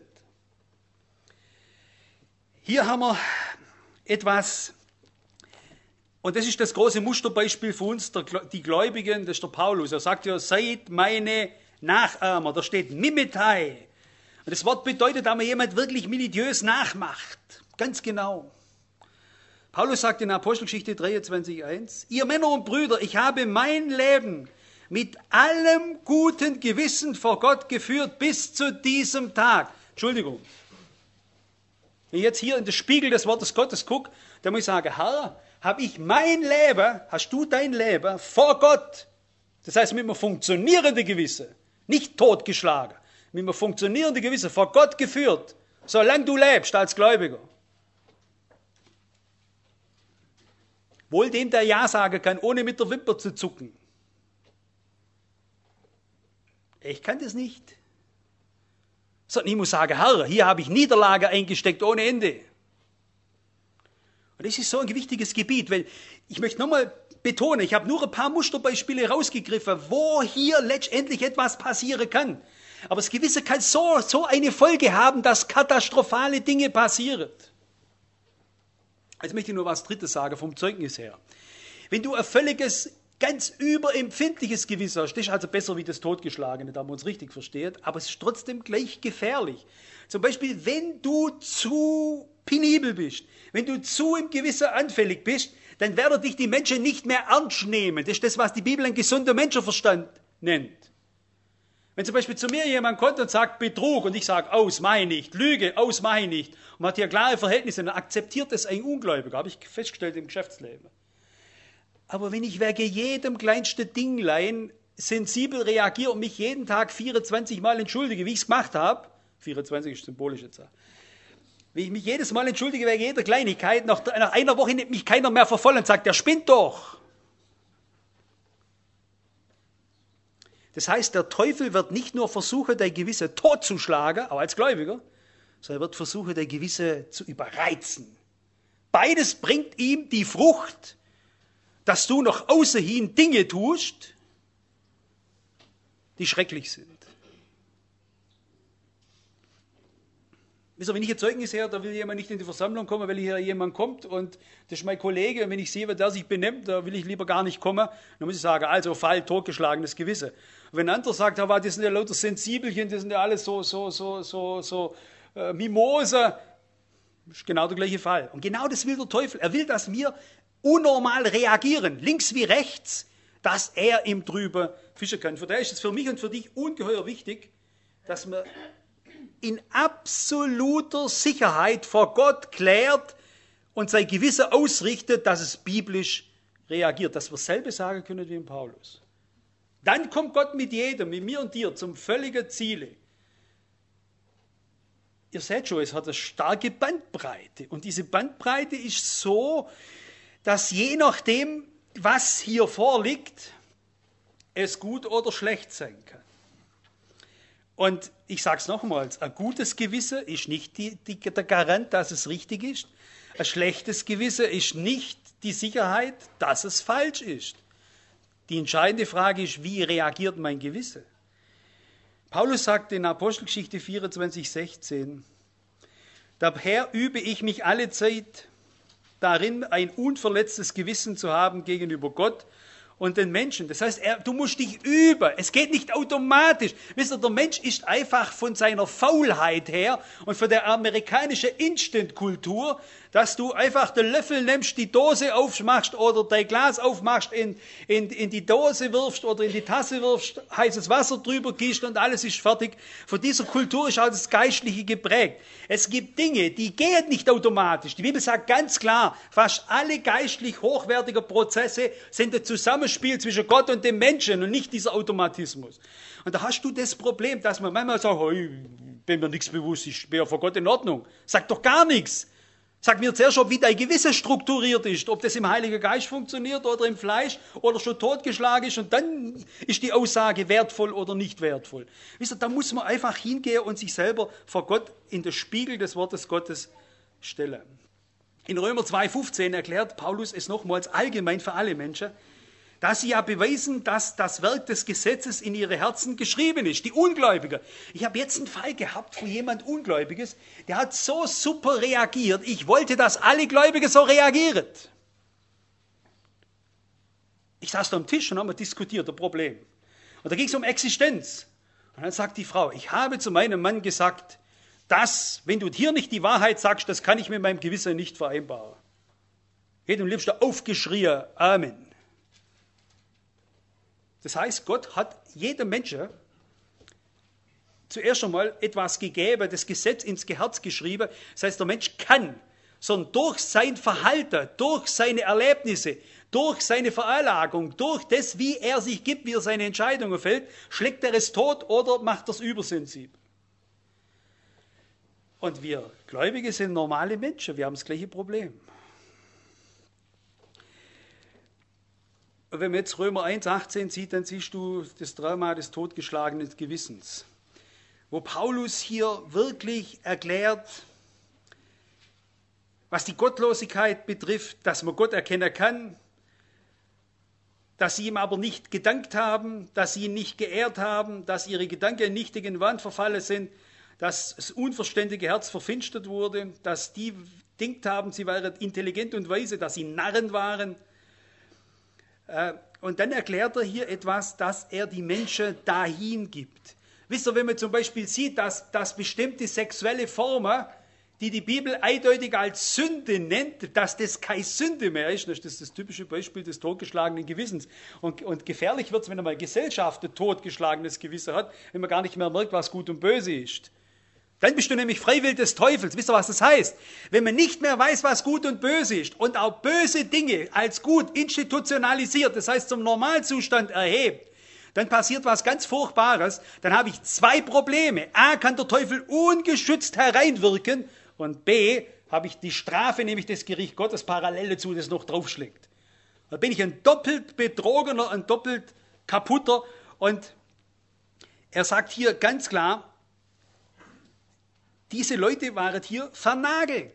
Hier haben wir etwas, und das ist das große Musterbeispiel für uns, der, die Gläubigen, das ist der Paulus. Er sagt ja, seid meine Nachahmer. Da steht Mimetai. Und das Wort bedeutet, dass man jemand wirklich minutiös nachmacht. Ganz genau. Paulus sagt in Apostelgeschichte dreiundzwanzig eins, ihr Männer und Brüder, ich habe mein Leben mit allem guten Gewissen vor Gott geführt bis zu diesem Tag. Entschuldigung. Wenn ich jetzt hier in den Spiegel des Wortes Gottes gucke, dann muss ich sagen, Herr, habe ich mein Leben, hast du dein Leben vor Gott, das heißt mit einem funktionierenden Gewissen, nicht totgeschlagen, mit einem funktionierenden Gewissen vor Gott geführt, solange du lebst als Gläubiger. Wohl dem, der Ja sagen kann, ohne mit der Wimper zu zucken. Ich kann das nicht. Sondern ich muss sagen, Herr, hier habe ich Niederlage eingesteckt ohne Ende. Und das ist so ein wichtiges Gebiet, weil ich möchte nochmal betonen, ich habe nur ein paar Musterbeispiele rausgegriffen, wo hier letztendlich etwas passieren kann. Aber das Gewisse kann so, so eine Folge haben, dass katastrophale Dinge passieren. Jetzt möchte ich nur was Drittes sagen vom Zeugnis her. Wenn du ein völliges, ganz überempfindliches Gewissen hast, das ist also besser wie das Totgeschlagene, da man uns richtig versteht, aber es ist trotzdem gleich gefährlich. Zum Beispiel, wenn du zu penibel bist, wenn du zu im Gewissen anfällig bist, dann werden dich die Menschen nicht mehr ernst nehmen. Das ist das, was die Bibel einen gesunden Menschenverstand nennt. Wenn zum Beispiel zu mir jemand kommt und sagt Betrug und ich sage, aus, mach ich nicht, Lüge, aus, mach ich nicht, und man hat hier klare Verhältnisse, dann akzeptiert das ein Ungläubiger, habe ich festgestellt im Geschäftsleben. Aber wenn ich wegen jedem kleinsten Dinglein sensibel reagiere und mich jeden Tag vierundzwanzig Mal entschuldige, wie ich es gemacht habe, vierundzwanzig ist symbolische Zahl, wie ich mich jedes Mal entschuldige wegen jeder Kleinigkeit, nach, nach einer Woche nimmt mich keiner mehr für voll und sagt, der spinnt doch. Das heißt, der Teufel wird nicht nur versuchen, dein Gewissen totzuschlagen, auch als Gläubiger, sondern er wird versuchen, dein Gewissen zu überreizen. Beides bringt ihm die Frucht, dass du nach außen hin Dinge tust, die schrecklich sind. Wisst ihr, wenn ich ein Zeugnis her, da will jemand nicht in die Versammlung kommen, weil hier jemand kommt und das ist mein Kollege und wenn ich sehe, wie der sich benimmt, da will ich lieber gar nicht kommen. Dann muss ich sagen, also Fall, totgeschlagenes Gewissen. Und wenn ein anderer sagt, aber das sind ja lauter Sensibelchen, das sind ja alles so, so, so, so, so äh, Mimose, das ist genau der gleiche Fall. Und genau das will der Teufel. Er will, dass wir unnormal reagieren, links wie rechts, dass er im Trüben fischen kann. Von daher ist es für mich und für dich ungeheuer wichtig, dass man in absoluter Sicherheit vor Gott klärt und sein Gewissen ausrichtet, dass es biblisch reagiert, dass wir selber sagen können wie in Paulus. Dann kommt Gott mit jedem, mit mir und dir, zum völligen Ziele. Ihr seht schon, es hat eine starke Bandbreite und diese Bandbreite ist so, dass je nachdem, was hier vorliegt, es gut oder schlecht sein kann. Und ich sage es nochmals, ein gutes Gewissen ist nicht die, die, der Garant, dass es richtig ist. Ein schlechtes Gewissen ist nicht die Sicherheit, dass es falsch ist. Die entscheidende Frage ist, wie reagiert mein Gewissen? Paulus sagt in Apostelgeschichte vierundzwanzig, sechzehn, daher übe ich mich alle Zeit darin, ein unverletztes Gewissen zu haben gegenüber Gott und den Menschen. Das heißt, er, du musst dich üben. Es geht nicht automatisch. Wisst ihr, der Mensch ist einfach von seiner Faulheit her und von der amerikanischen Instant-Kultur, dass du einfach den Löffel nimmst, die Dose aufmachst oder dein Glas aufmachst, in, in, in die Dose wirfst oder in die Tasse wirfst, heißes Wasser drüber gießt und alles ist fertig. Von dieser Kultur ist auch das Geistliche geprägt. Es gibt Dinge, die gehen nicht automatisch. Die Bibel sagt ganz klar, fast alle geistlich hochwertigen Prozesse sind ein Zusammenspiel zwischen Gott und dem Menschen und nicht dieser Automatismus. Und da hast du das Problem, dass man manchmal sagt, oh, ich bin mir nichts bewusst, ich bin ja vor Gott in Ordnung. Sag doch gar nichts. Sag mir zuerst, ob wie dein Gewissen strukturiert ist, ob das im Heiligen Geist funktioniert oder im Fleisch oder schon totgeschlagen ist und dann ist die Aussage wertvoll oder nicht wertvoll. Wisst ihr, da muss man einfach hingehen und sich selber vor Gott in den Spiegel des Wortes Gottes stellen. In Römer zwei, fünfzehn erklärt Paulus es nochmals allgemein für alle Menschen, dass sie ja beweisen, dass das Werk des Gesetzes in ihre Herzen geschrieben ist, die Ungläubigen. Ich habe jetzt einen Fall gehabt von jemand Ungläubiges, der hat so super reagiert. Ich wollte, dass alle Gläubigen so reagieren. Ich saß da am Tisch und haben diskutiert, ein Problem. Und da ging es um Existenz. Und dann sagt die Frau, ich habe zu meinem Mann gesagt, dass, wenn du hier nicht die Wahrheit sagst, das kann ich mit meinem Gewissen nicht vereinbaren. Jedem liebsten aufgeschrien, Amen. Das heißt, Gott hat jedem Menschen zuerst einmal etwas gegeben, das Gesetz ins Herz geschrieben. Das heißt, der Mensch kann, sondern durch sein Verhalten, durch seine Erlebnisse, durch seine Veranlagung, durch das, wie er sich gibt, wie er seine Entscheidungen fällt, schlägt er es tot oder macht er es übersensibel. Und wir Gläubige sind normale Menschen, wir haben das gleiche Problem. Wenn man jetzt Römer eins, achtzehn sieht, dann siehst du das Drama des totgeschlagenen Gewissens, wo Paulus hier wirklich erklärt, was die Gottlosigkeit betrifft, dass man Gott erkennen kann, dass sie ihm aber nicht gedankt haben, dass sie ihn nicht geehrt haben, dass ihre Gedanken in nichtigen Wahn verfallen sind, dass das unverständige Herz verfinstert wurde, dass die denkt haben, sie wären intelligent und weise, dass sie Narren waren. Und dann erklärt er hier etwas, dass er die Menschen dahin gibt. Wisst ihr, wenn man zum Beispiel sieht, dass, dass bestimmte sexuelle Formen, die die Bibel eindeutig als Sünde nennt, dass das keine Sünde mehr ist, das ist das typische Beispiel des totgeschlagenen Gewissens. Und, und gefährlich wird es, wenn einmal Gesellschaft ein totgeschlagenes Gewissen hat, wenn man gar nicht mehr merkt, was gut und böse ist. Dann bist du nämlich Freiwill des Teufels. Wisst ihr, was das heißt? Wenn man nicht mehr weiß, was gut und böse ist und auch böse Dinge als gut institutionalisiert, das heißt zum Normalzustand erhebt, dann passiert was ganz Furchtbares. Dann habe ich zwei Probleme. A, kann der Teufel ungeschützt hereinwirken und B, habe ich die Strafe, nämlich das Gericht Gottes, parallel dazu, das noch draufschlägt. Da bin ich ein doppelt Betrogener, ein doppelt Kaputter. Und er sagt hier ganz klar, diese Leute waren hier vernagelt.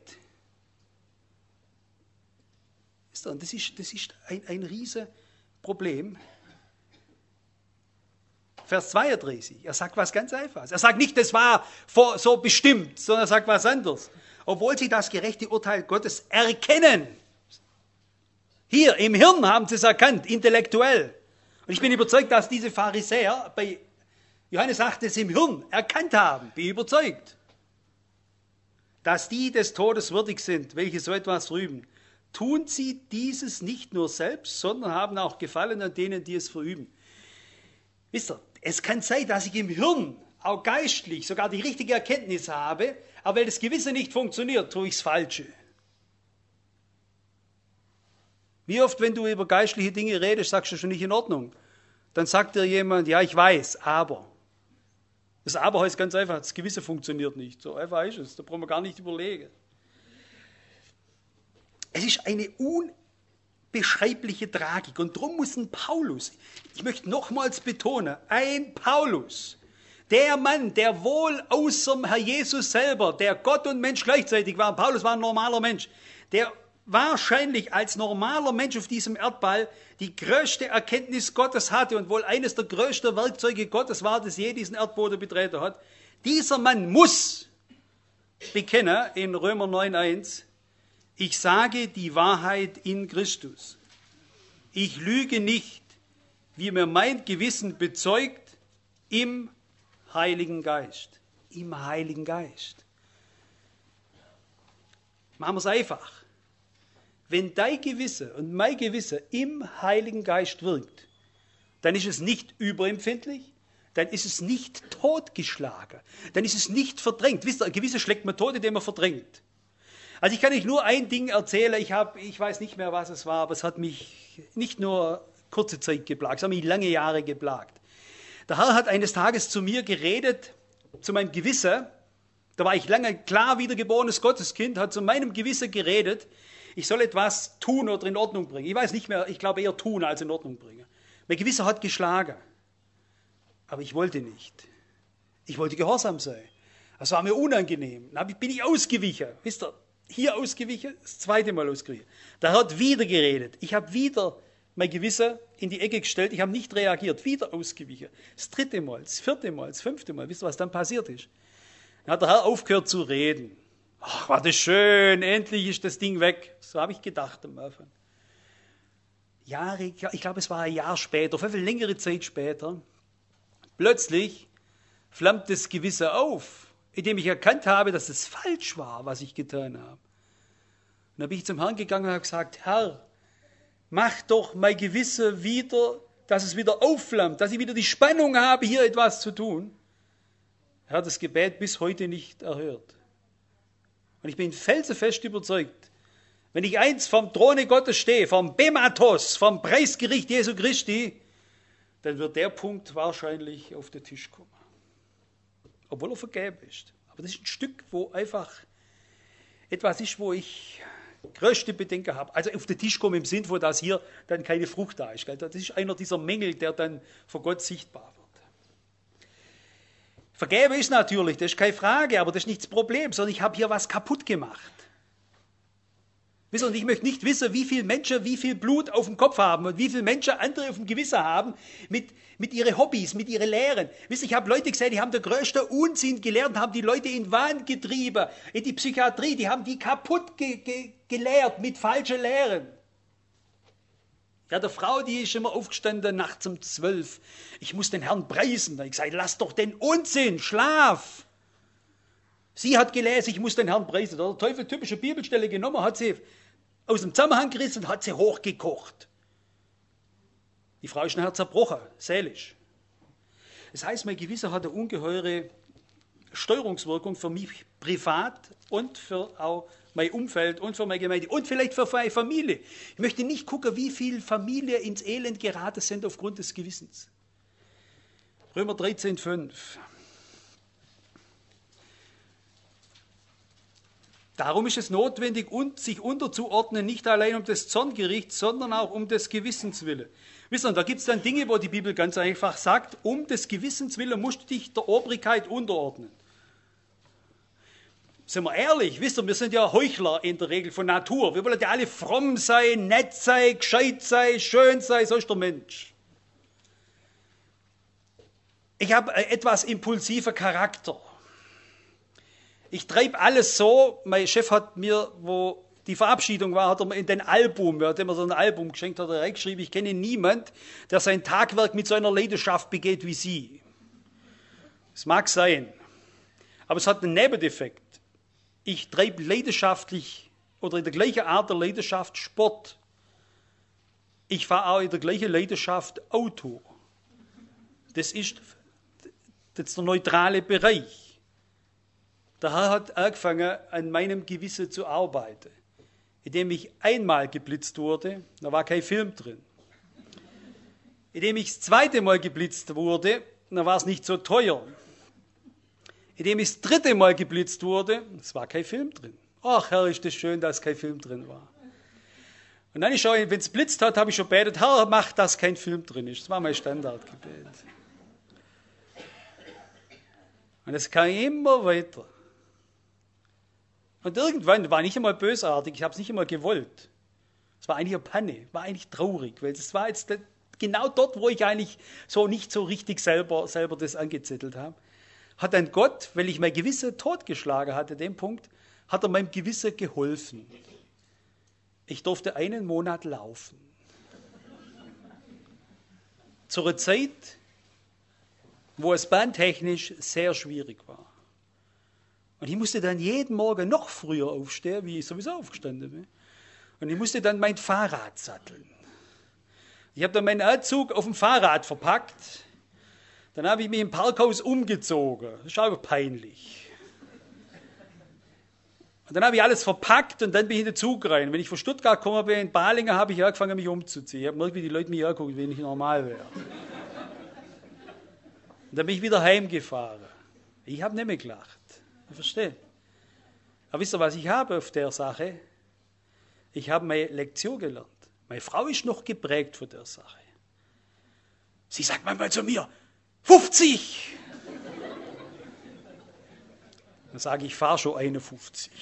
Das ist, das ist ein, ein riesen Problem. Vers zweiunddreißig, er sagt was ganz Einfaches. Er sagt nicht, das war so bestimmt, sondern er sagt was anderes. Obwohl sie das gerechte Urteil Gottes erkennen. Hier im Hirn haben sie es erkannt, intellektuell. Und ich bin überzeugt, dass diese Pharisäer bei Johannes acht es im Hirn erkannt haben, bin überzeugt. Dass die des Todes würdig sind, welche so etwas rühmen, tun sie dieses nicht nur selbst, sondern haben auch Gefallen an denen, die es verüben. Wisst ihr, es kann sein, dass ich im Hirn, auch geistlich, sogar die richtige Erkenntnis habe, aber weil das Gewissen nicht funktioniert, tue ich das Falsche. Wie oft, wenn du über geistliche Dinge redest, sagst du schon nicht in Ordnung. Dann sagt dir jemand, ja, ich weiß, aber. Das Aber heißt ganz einfach, das Gewissen funktioniert nicht. So einfach ist es, da brauchen wir gar nicht überlegen. Es ist eine unbeschreibliche Tragik und darum muss ein Paulus, ich möchte nochmals betonen, ein Paulus, der Mann, der wohl außer Herr Jesus selber, der Gott und Mensch gleichzeitig war, Paulus war ein normaler Mensch, der wahrscheinlich als normaler Mensch auf diesem Erdball die größte Erkenntnis Gottes hatte und wohl eines der größten Werkzeuge Gottes war, das je diesen Erdboden betreten hat. Dieser Mann muss bekennen in Römer neun eins, ich sage die Wahrheit in Christus. Ich lüge nicht, wie mir mein Gewissen bezeugt, im Heiligen Geist. Im Heiligen Geist. Machen wir es einfach. Wenn dein Gewissen und mein Gewissen im Heiligen Geist wirkt, dann ist es nicht überempfindlich, dann ist es nicht totgeschlagen, dann ist es nicht verdrängt. Wisst ihr, ein Gewissen schlägt man tot, indem man verdrängt. Also ich kann euch nur ein Ding erzählen, ich, hab, ich weiß nicht mehr, was es war, aber es hat mich nicht nur kurze Zeit geplagt, es hat mich lange Jahre geplagt. Der Herr hat eines Tages zu mir geredet, zu meinem Gewissen, da war ich lange klar wiedergeborenes Gotteskind, hat zu meinem Gewissen geredet, ich soll etwas tun oder in Ordnung bringen. Ich weiß nicht mehr, ich glaube eher tun als in Ordnung bringen. Mein Gewissen hat geschlagen, aber ich wollte nicht. Ich wollte gehorsam sein. Das war mir unangenehm. Dann bin ich ausgewichen. Wisst ihr, hier ausgewichen, das zweite Mal ausgewichen. Der Herr hat wieder geredet. Ich habe wieder mein Gewissen in die Ecke gestellt. Ich habe nicht reagiert. Wieder ausgewichen. Das dritte Mal, das vierte Mal, das fünfte Mal. Wisst ihr, was dann passiert ist? Dann hat der Herr aufgehört zu reden. Ach, war das schön, endlich ist das Ding weg. So habe ich gedacht am Anfang. Jahre, ich glaube, es war ein Jahr später, auf eine längere Zeit später, plötzlich flammt das Gewissen auf, indem ich erkannt habe, dass es falsch war, was ich getan habe. Und dann bin ich zum Herrn gegangen und habe gesagt, Herr, mach doch mein Gewissen wieder, dass es wieder aufflammt, dass ich wieder die Spannung habe, hier etwas zu tun. Er hat das Gebet bis heute nicht erhört. Und ich bin felsenfest überzeugt, wenn ich einst vom Throne Gottes stehe, vom Bematos, vom Preisgericht Jesu Christi, dann wird der Punkt wahrscheinlich auf den Tisch kommen. Obwohl er vergeben ist. Aber das ist ein Stück, wo einfach etwas ist, wo ich größte Bedenken habe. Also auf den Tisch kommen im Sinn, wo das hier dann keine Frucht da ist. Das ist einer dieser Mängel, der dann vor Gott sichtbar wird. Vergeben ist natürlich, das ist keine Frage, aber das ist nicht das Problem, sondern ich habe hier was kaputt gemacht. Wisst ihr, und ich möchte nicht wissen, wie viele Menschen wie viel Blut auf dem Kopf haben und wie viele Menschen andere auf dem Gewissen haben mit, mit ihren Hobbys, mit ihren Lehren. Wisst ihr, ich habe Leute gesehen, die haben den größten Unsinn gelernt, haben die Leute in Wahn getrieben, in die Psychiatrie, die haben die kaputt ge, ge, gelehrt mit falschen Lehren. Ja, der Frau, die ist immer aufgestanden nachts um zwölf. Ich muss den Herrn preisen. Da habe ich gesagt, lass doch den Unsinn, schlaf. Sie hat gelesen, ich muss den Herrn preisen. Der Teufel typische Bibelstelle genommen, hat sie aus dem Zusammenhang gerissen und hat sie hochgekocht. Die Frau ist nachher zerbrochen, seelisch. Das heißt, mein Gewissen hat eine ungeheure Steuerungswirkung für mich privat und für auch mein Umfeld und für meine Gemeinde und vielleicht für meine Familie. Ich möchte nicht gucken, wie viele Familien ins Elend geraten sind aufgrund des Gewissens. Römer dreizehn fünf. Darum ist es notwendig, sich unterzuordnen, nicht allein um des Zorngerichts, sondern auch um des Gewissens willen. Wisst ihr, da gibt es dann Dinge, wo die Bibel ganz einfach sagt, um des Gewissens willen musst du dich der Obrigkeit unterordnen. Sind wir ehrlich, wisst ihr, wir sind ja Heuchler in der Regel von Natur. Wir wollen ja alle fromm sein, nett sein, gescheit sein, schön sein, so ist der Mensch. Ich habe etwas impulsiver Charakter. Ich treibe alles so, mein Chef hat mir, wo die Verabschiedung war, hat er mir in den Album, er hat mir so ein Album geschenkt, hat er reingeschrieben, ich kenne niemand, der sein Tagwerk mit so einer Leidenschaft begeht wie Sie. Es mag sein, aber es hat einen Nebeneffekt. Ich treibe leidenschaftlich oder in der gleichen Art der Leidenschaft Sport. Ich fahre auch in der gleichen Leidenschaft Auto. Das ist, das ist der neutrale Bereich. Der Herr hat angefangen, an meinem Gewissen zu arbeiten. Indem ich einmal geblitzt wurde, da war kein Film drin. Indem ich das zweite Mal geblitzt wurde, da war es nicht so teuer. Indem ich das dritte Mal geblitzt wurde, es war kein Film drin. Ach, Herr, ist das schön, dass kein Film drin war. Und dann, wenn es blitzt hat, habe ich schon betet, Herr, mach, dass kein Film drin ist. Das war mein Standardgebet. Und es kam immer weiter. Und irgendwann war ich nicht einmal bösartig, ich habe es nicht einmal gewollt. Es war eigentlich eine Panne, war eigentlich traurig, weil es war jetzt genau dort, wo ich eigentlich so nicht so richtig selber, selber das angezettelt habe. Hat dann Gott, weil ich mein Gewissen totgeschlagen hatte, dem Punkt, hat er meinem Gewissen geholfen. Ich durfte einen Monat laufen. Zu einer Zeit, wo es bahntechnisch sehr schwierig war. Und ich musste dann jeden Morgen noch früher aufstehen, wie ich sowieso aufgestanden bin. Und ich musste dann mein Fahrrad satteln. Ich habe dann meinen Anzug auf dem Fahrrad verpackt. Dann habe ich mich im Parkhaus umgezogen. Das ist aber peinlich. Und dann habe ich alles verpackt und dann bin ich in den Zug rein. Wenn ich von Stuttgart komme, bin in Balingen, habe ich angefangen, mich umzuziehen. Ich habe irgendwie die Leute mich angeguckt, wenn ich normal wäre. Und dann bin ich wieder heimgefahren. Ich habe nicht mehr gelacht. Ich verstehe. Aber wisst ihr, was ich habe auf der Sache? Ich habe meine Lektion gelernt. Meine Frau ist noch geprägt von der Sache. Sie sagt manchmal zu mir, fünfzig! Dann sage ich, ich fahre schon einundfünfzig.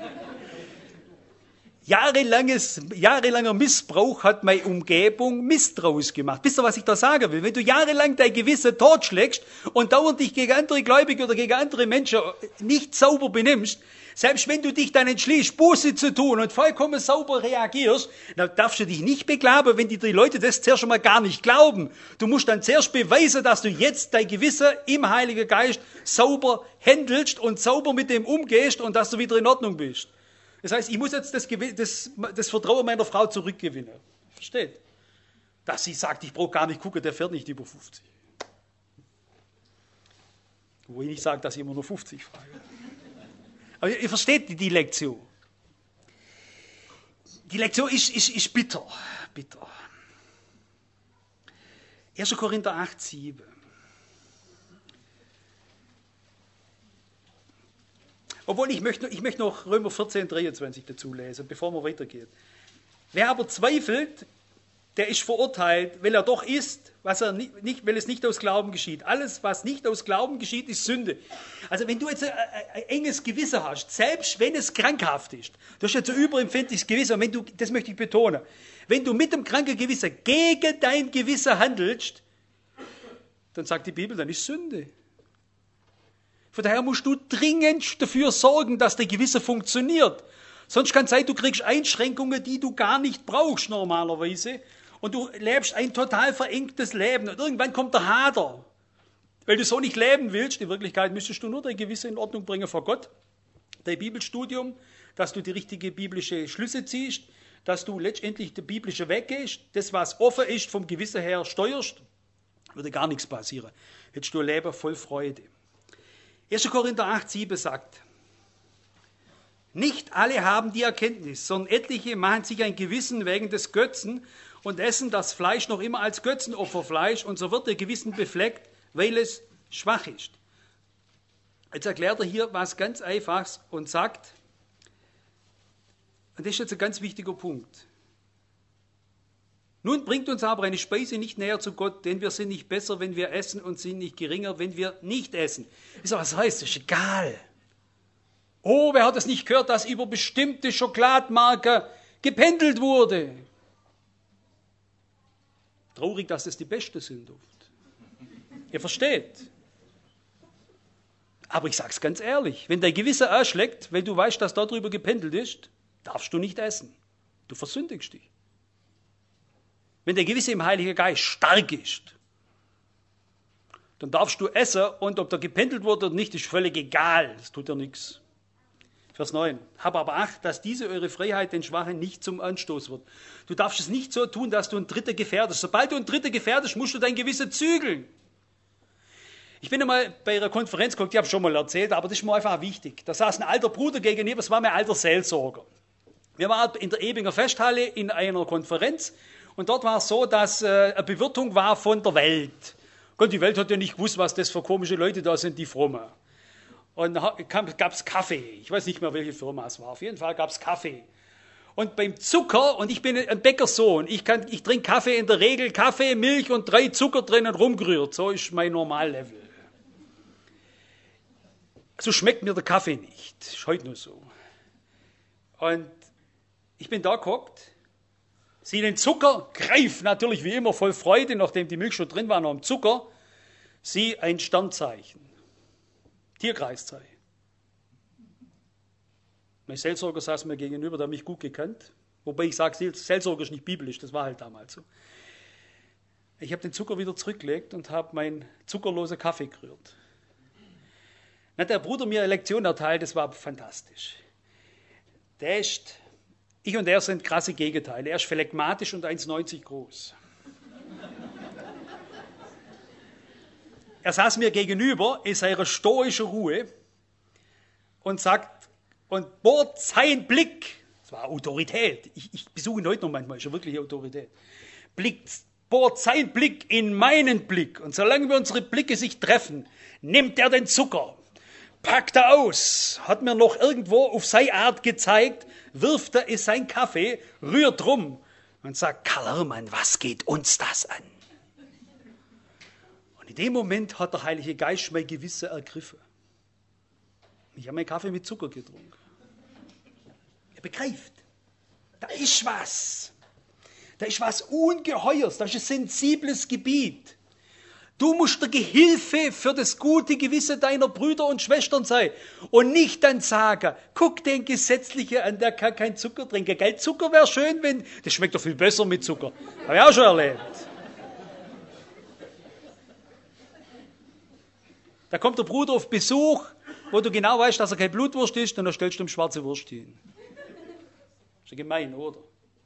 Jahrelanges, jahrelanger Missbrauch hat meine Umgebung misstrauisch gemacht. Wisst ihr, was ich da sagen will? Wenn du jahrelang dein Gewissen totschlägst und dauernd dich gegen andere Gläubige oder gegen andere Menschen nicht sauber benimmst, selbst wenn du dich dann entschließt, Buße zu tun und vollkommen sauber reagierst, dann darfst du dich nicht beklagen, wenn die, die Leute das zuerst schon mal gar nicht glauben. Du musst dann zuerst beweisen, dass du jetzt dein Gewissen im Heiligen Geist sauber handelst und sauber mit dem umgehst und dass du wieder in Ordnung bist. Das heißt, ich muss jetzt das, das, das Vertrauen meiner Frau zurückgewinnen. Versteht? Dass sie sagt, ich brauche gar nicht gucken, der fährt nicht über fünfzig. Wo ich nicht sage, dass ich immer nur fünfzig frage. Aber ihr, ihr versteht die, die Lektion. Die Lektion ist, ist, ist bitter. bitter. erster Korinther acht, sieben. Obwohl, ich möchte, ich möchte noch Römer vierzehn, dreiundzwanzig dazu lesen, bevor wir weitergehen. Wer aber zweifelt, der ist verurteilt, weil er doch ist, was er nicht, nicht, weil es nicht aus Glauben geschieht. Alles, was nicht aus Glauben geschieht, ist Sünde. Also wenn du jetzt ein, ein enges Gewissen hast, selbst wenn es krankhaft ist, du hast jetzt ein überempfindliches Gewissen, und wenn du, das möchte ich betonen, wenn du mit dem kranken Gewissen gegen dein Gewissen handelst, dann sagt die Bibel, dann ist Sünde. Von daher musst du dringend dafür sorgen, dass dein Gewissen funktioniert. Sonst kann es sein, du kriegst Einschränkungen, die du gar nicht brauchst normalerweise. Und du lebst ein total verengtes Leben. Und irgendwann kommt der Hader. Weil du so nicht leben willst. In Wirklichkeit müsstest du nur dein Gewissen in Ordnung bringen vor Gott. Dein Bibelstudium, dass du die richtige biblische Schlüsse ziehst, dass du letztendlich der biblische Weg gehst, das, was offen ist, vom Gewissen her steuerst, würde gar nichts passieren. Hättest du ein Leben voll Freude. erster Korinther acht, sieben sagt, nicht alle haben die Erkenntnis, sondern etliche machen sich ein Gewissen wegen des Götzen und essen das Fleisch noch immer als Götzenopferfleisch und so wird ihr Gewissen befleckt, weil es schwach ist. Jetzt erklärt er hier was ganz Einfaches und sagt, und das ist jetzt ein ganz wichtiger Punkt, nun bringt uns aber eine Speise nicht näher zu Gott, denn wir sind nicht besser, wenn wir essen und sind nicht geringer, wenn wir nicht essen. Wisst ihr, was heißt? Das ist egal. Oh, wer hat es nicht gehört, dass über bestimmte Schokoladenmarken gependelt wurde? Traurig, dass es die Besten sind oft. Ihr versteht. Aber ich sage es ganz ehrlich, wenn dein Gewissen anschlägt, weil du weißt, dass darüber gependelt ist, darfst du nicht essen. Du versündigst dich. Wenn der Gewissen im Heiligen Geist stark ist, dann darfst du essen und ob da gependelt wurde oder nicht, ist völlig egal. Das tut dir nichts. Vers neun. Hab aber Acht, dass diese eure Freiheit den Schwachen nicht zum Anstoß wird. Du darfst es nicht so tun, dass du einen Dritten gefährdest. Sobald du einen Dritten gefährdest, musst du dein Gewissen zügeln. Ich bin einmal bei einer Konferenz geguckt, ich habe es schon mal erzählt, aber das ist mir einfach wichtig. Da saß ein alter Bruder gegenüber, das war mein alter Seelsorger. Wir waren in der Ebinger Festhalle in einer Konferenz und dort war es so, dass äh, eine Bewirtung war von der Welt. Gott, die Welt hat ja nicht gewusst, was das für komische Leute da sind, die Frommen. Und da gab es Kaffee. Ich weiß nicht mehr, welche Firma es war. Auf jeden Fall gab es Kaffee. Und beim Zucker, und ich bin ein Bäckersohn, ich, kann, ich trinke Kaffee in der Regel, Kaffee, Milch und drei Zucker drin und rumgerührt. So ist mein Normallevel. So schmeckt mir der Kaffee nicht. Ist heute nur so. Und ich bin da gehockt, sie den Zucker, greift natürlich wie immer voll Freude, nachdem die Milch schon drin war, noch im Zucker, sie ein Sternzeichen, Tierkreiszeichen. Mein Seelsorger saß mir gegenüber, der hat mich gut gekannt, wobei ich sage, Seelsorger ist nicht biblisch, das war halt damals so. Ich habe den Zucker wieder zurückgelegt und habe meinen zuckerlosen Kaffee gerührt. Dann hat der Bruder mir eine Lektion erteilt, das war fantastisch. Der ist, ich und er sind krasse Gegenteile. Er ist phlegmatisch und eins neunzig groß. Er saß mir gegenüber in seiner stoischen Ruhe und sagt, und bohrt sein Blick, das war Autorität, ich, ich besuche ihn heute noch manchmal, ist ja wirklich Autorität, blickt, bohrt sein Blick in meinen Blick. Und solange wir unsere Blicke sich treffen, nimmt er den Zucker, packt er aus, hat mir noch irgendwo auf seine Art gezeigt, wirft er in seinen Kaffee, rührt rum und sagt, Karl Hermann, was geht uns das an? Und in dem Moment hat der Heilige Geist mein Gewissen ergriffen. Ich habe meinen Kaffee mit Zucker getrunken. Er begreift, da ist was. Da ist was Ungeheuers, das ist ein sensibles Gebiet. Du musst der Gehilfe für das gute Gewissen deiner Brüder und Schwestern sein und nicht dann sagen, guck den Gesetzlichen an, der kann keinen Zucker trinken. Gell, Zucker wäre schön, wenn, das schmeckt doch viel besser mit Zucker. Habe ich auch schon erlebt. Da kommt der Bruder auf Besuch, wo du genau weißt, dass er kein Blutwurst ist, und dann stellst du ihm schwarze Wurst hin. Das ist ja gemein, oder?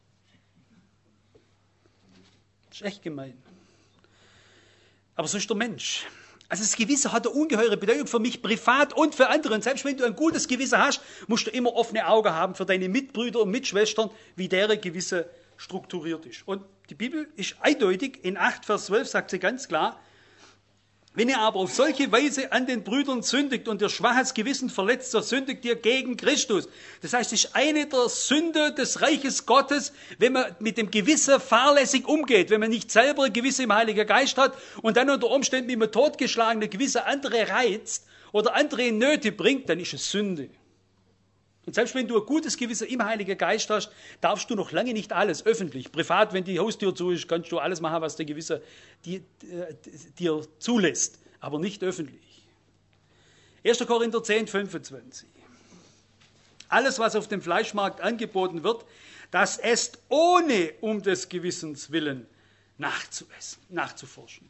Das ist echt gemein. Aber so ist der Mensch. Also das Gewissen hat eine ungeheure Bedeutung für mich privat und für andere. Und selbst wenn du ein gutes Gewissen hast, musst du immer offene Augen haben für deine Mitbrüder und Mitschwestern, wie deren Gewissen strukturiert ist. Und die Bibel ist eindeutig, in acht Vers zwölf sagt sie ganz klar, wenn ihr aber auf solche Weise an den Brüdern sündigt und ihr schwaches Gewissen verletzt, so sündigt ihr gegen Christus. Das heißt, es ist eine der Sünde des Reiches Gottes, wenn man mit dem Gewissen fahrlässig umgeht, wenn man nicht selber ein Gewissen im Heiligen Geist hat und dann unter Umständen mit einem totgeschlagenen Gewissen andere reizt oder andere in Nöte bringt, dann ist es Sünde. Und selbst wenn du ein gutes Gewissen im Heiligen Geist hast, darfst du noch lange nicht alles öffentlich. Privat, wenn die Haustür zu ist, kannst du alles machen, was der Gewissen dir, äh, dir zulässt, aber nicht öffentlich. erster Korinther zehn, fünfundzwanzig. Alles, was auf dem Fleischmarkt angeboten wird, das esst ohne um des Gewissens willen nachzuessen, nachzuforschen.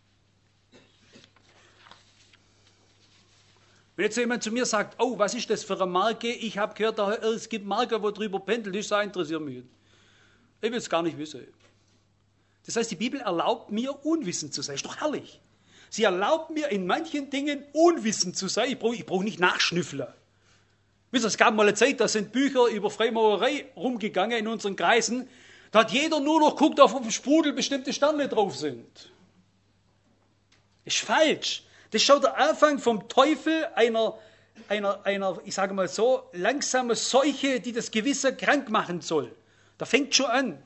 Wenn jetzt jemand zu mir sagt, oh, was ist das für eine Marke? Ich habe gehört, es gibt Marken, wo drüber pendelt, das interessiert mich. Ich will es gar nicht wissen. Das heißt, die Bibel erlaubt mir, unwissend zu sein. Ist doch herrlich. Sie erlaubt mir, in manchen Dingen unwissend zu sein. Ich brauche ich brauch nicht nachschnüffeln. Wisst ihr, es gab mal eine Zeit, da sind Bücher über Freimaurerei rumgegangen in unseren Kreisen. Da hat jeder nur noch geguckt, auf dem Sprudel bestimmte Sterne drauf sind. Ist falsch. Das ist schon der Anfang vom Teufel einer, einer, einer, ich sage mal so, langsamen Seuche, die das Gewissen krank machen soll. Da fängt schon an.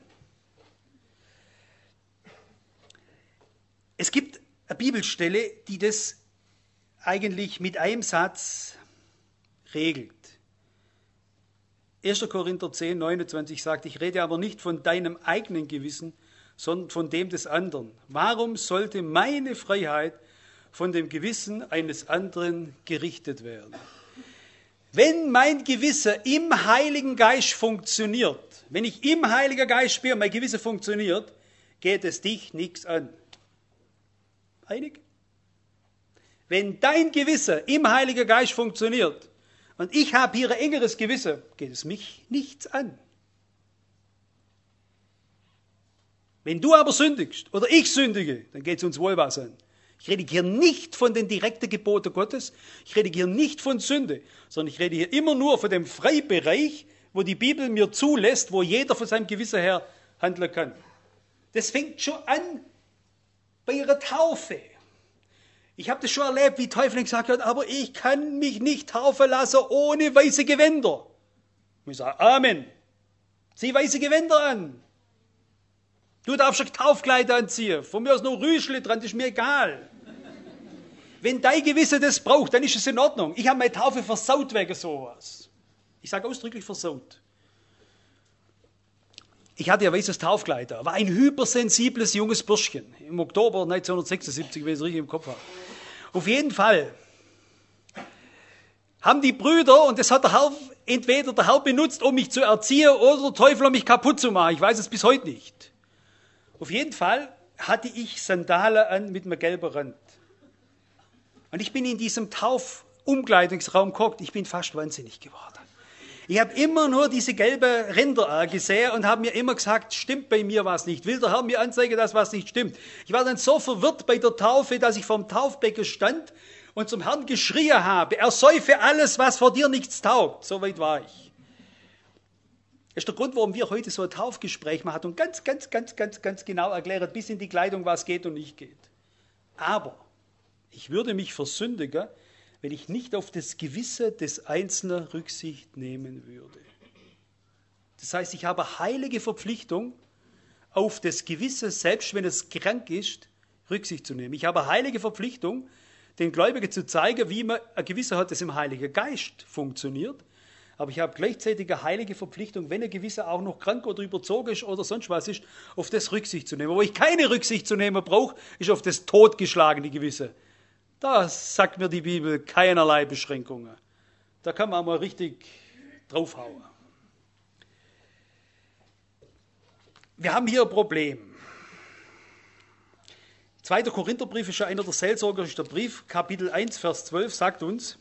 Es gibt eine Bibelstelle, die das eigentlich mit einem Satz regelt. erster Korinther zehn, neunundzwanzig sagt, ich rede aber nicht von deinem eigenen Gewissen, sondern von dem des anderen. Warum sollte meine Freiheit von dem Gewissen eines anderen gerichtet werden? Wenn mein Gewissen im Heiligen Geist funktioniert, wenn ich im Heiligen Geist spüre, mein Gewissen funktioniert, geht es dich nichts an. Einig? Wenn dein Gewissen im Heiligen Geist funktioniert und ich habe hier ein engeres Gewissen, geht es mich nichts an. Wenn du aber sündigst oder ich sündige, dann geht es uns wohl was an. Ich rede hier nicht von den direkten Geboten Gottes, ich rede hier nicht von Sünde, sondern ich rede hier immer nur von dem Freibereich, wo die Bibel mir zulässt, wo jeder von seinem Gewissen her handeln kann. Das fängt schon an bei ihrer Taufe. Ich habe das schon erlebt, wie Teufel gesagt hat, aber ich kann mich nicht taufen lassen ohne weiße Gewänder. Und ich sage, Amen. Zieh weiße Gewänder an. Du darfst ein Taufkleid anziehen. Von mir aus noch Rüschle dran, das ist mir egal. Wenn dein Gewissen das braucht, dann ist es in Ordnung. Ich habe meine Taufe versaut wegen sowas. Ich sage ausdrücklich versaut. Ich hatte ja weißes Taufkleid da, war ein hypersensibles junges Bürschchen. Im Oktober neunzehnhundertsechsundsiebzig, wenn ich es richtig im Kopf habe. Auf jeden Fall haben die Brüder, und das hat der Herr, entweder der Herr benutzt, um mich zu erziehen, oder der Teufel, um mich kaputt zu machen. Ich weiß es bis heute nicht. Auf jeden Fall hatte ich Sandalen an mit einem gelben Rand. Und ich bin in diesem Taufumkleidungsraum geguckt, ich bin fast wahnsinnig geworden. Ich habe immer nur diese gelben Ränder gesehen und habe mir immer gesagt, stimmt bei mir was nicht. Will der Herr mir anzeigen, dass was nicht stimmt. Ich war dann so verwirrt bei der Taufe, dass ich vorm Taufbecken stand und zum Herrn geschrien habe, er säufe alles, was vor dir nichts taugt. So weit war ich. Das ist der Grund, warum wir heute so ein Taufgespräch machen und ganz, ganz, ganz, ganz, ganz genau erklären, bis in die Kleidung, was geht und nicht geht. Aber ich würde mich versündigen, wenn ich nicht auf das Gewissen des Einzelnen Rücksicht nehmen würde. Das heißt, ich habe heilige Verpflichtung, auf das Gewissen, selbst wenn es krank ist, Rücksicht zu nehmen. Ich habe heilige Verpflichtung, den Gläubigen zu zeigen, wie man ein Gewissen hat, das im Heiligen Geist funktioniert. Aber ich habe gleichzeitig eine heilige Verpflichtung, wenn ein Gewisser auch noch krank oder überzogen ist oder sonst was ist, auf das Rücksicht zu nehmen. Wo ich keine Rücksicht zu nehmen brauche, ist auf das totgeschlagene Gewissen. Da sagt mir die Bibel keinerlei Beschränkungen. Da kann man mal richtig draufhauen. Wir haben hier ein Problem. zweiter Korintherbrief ist ja einer der seelsorgerischen Brief, Kapitel eins, Vers zwölf, sagt uns,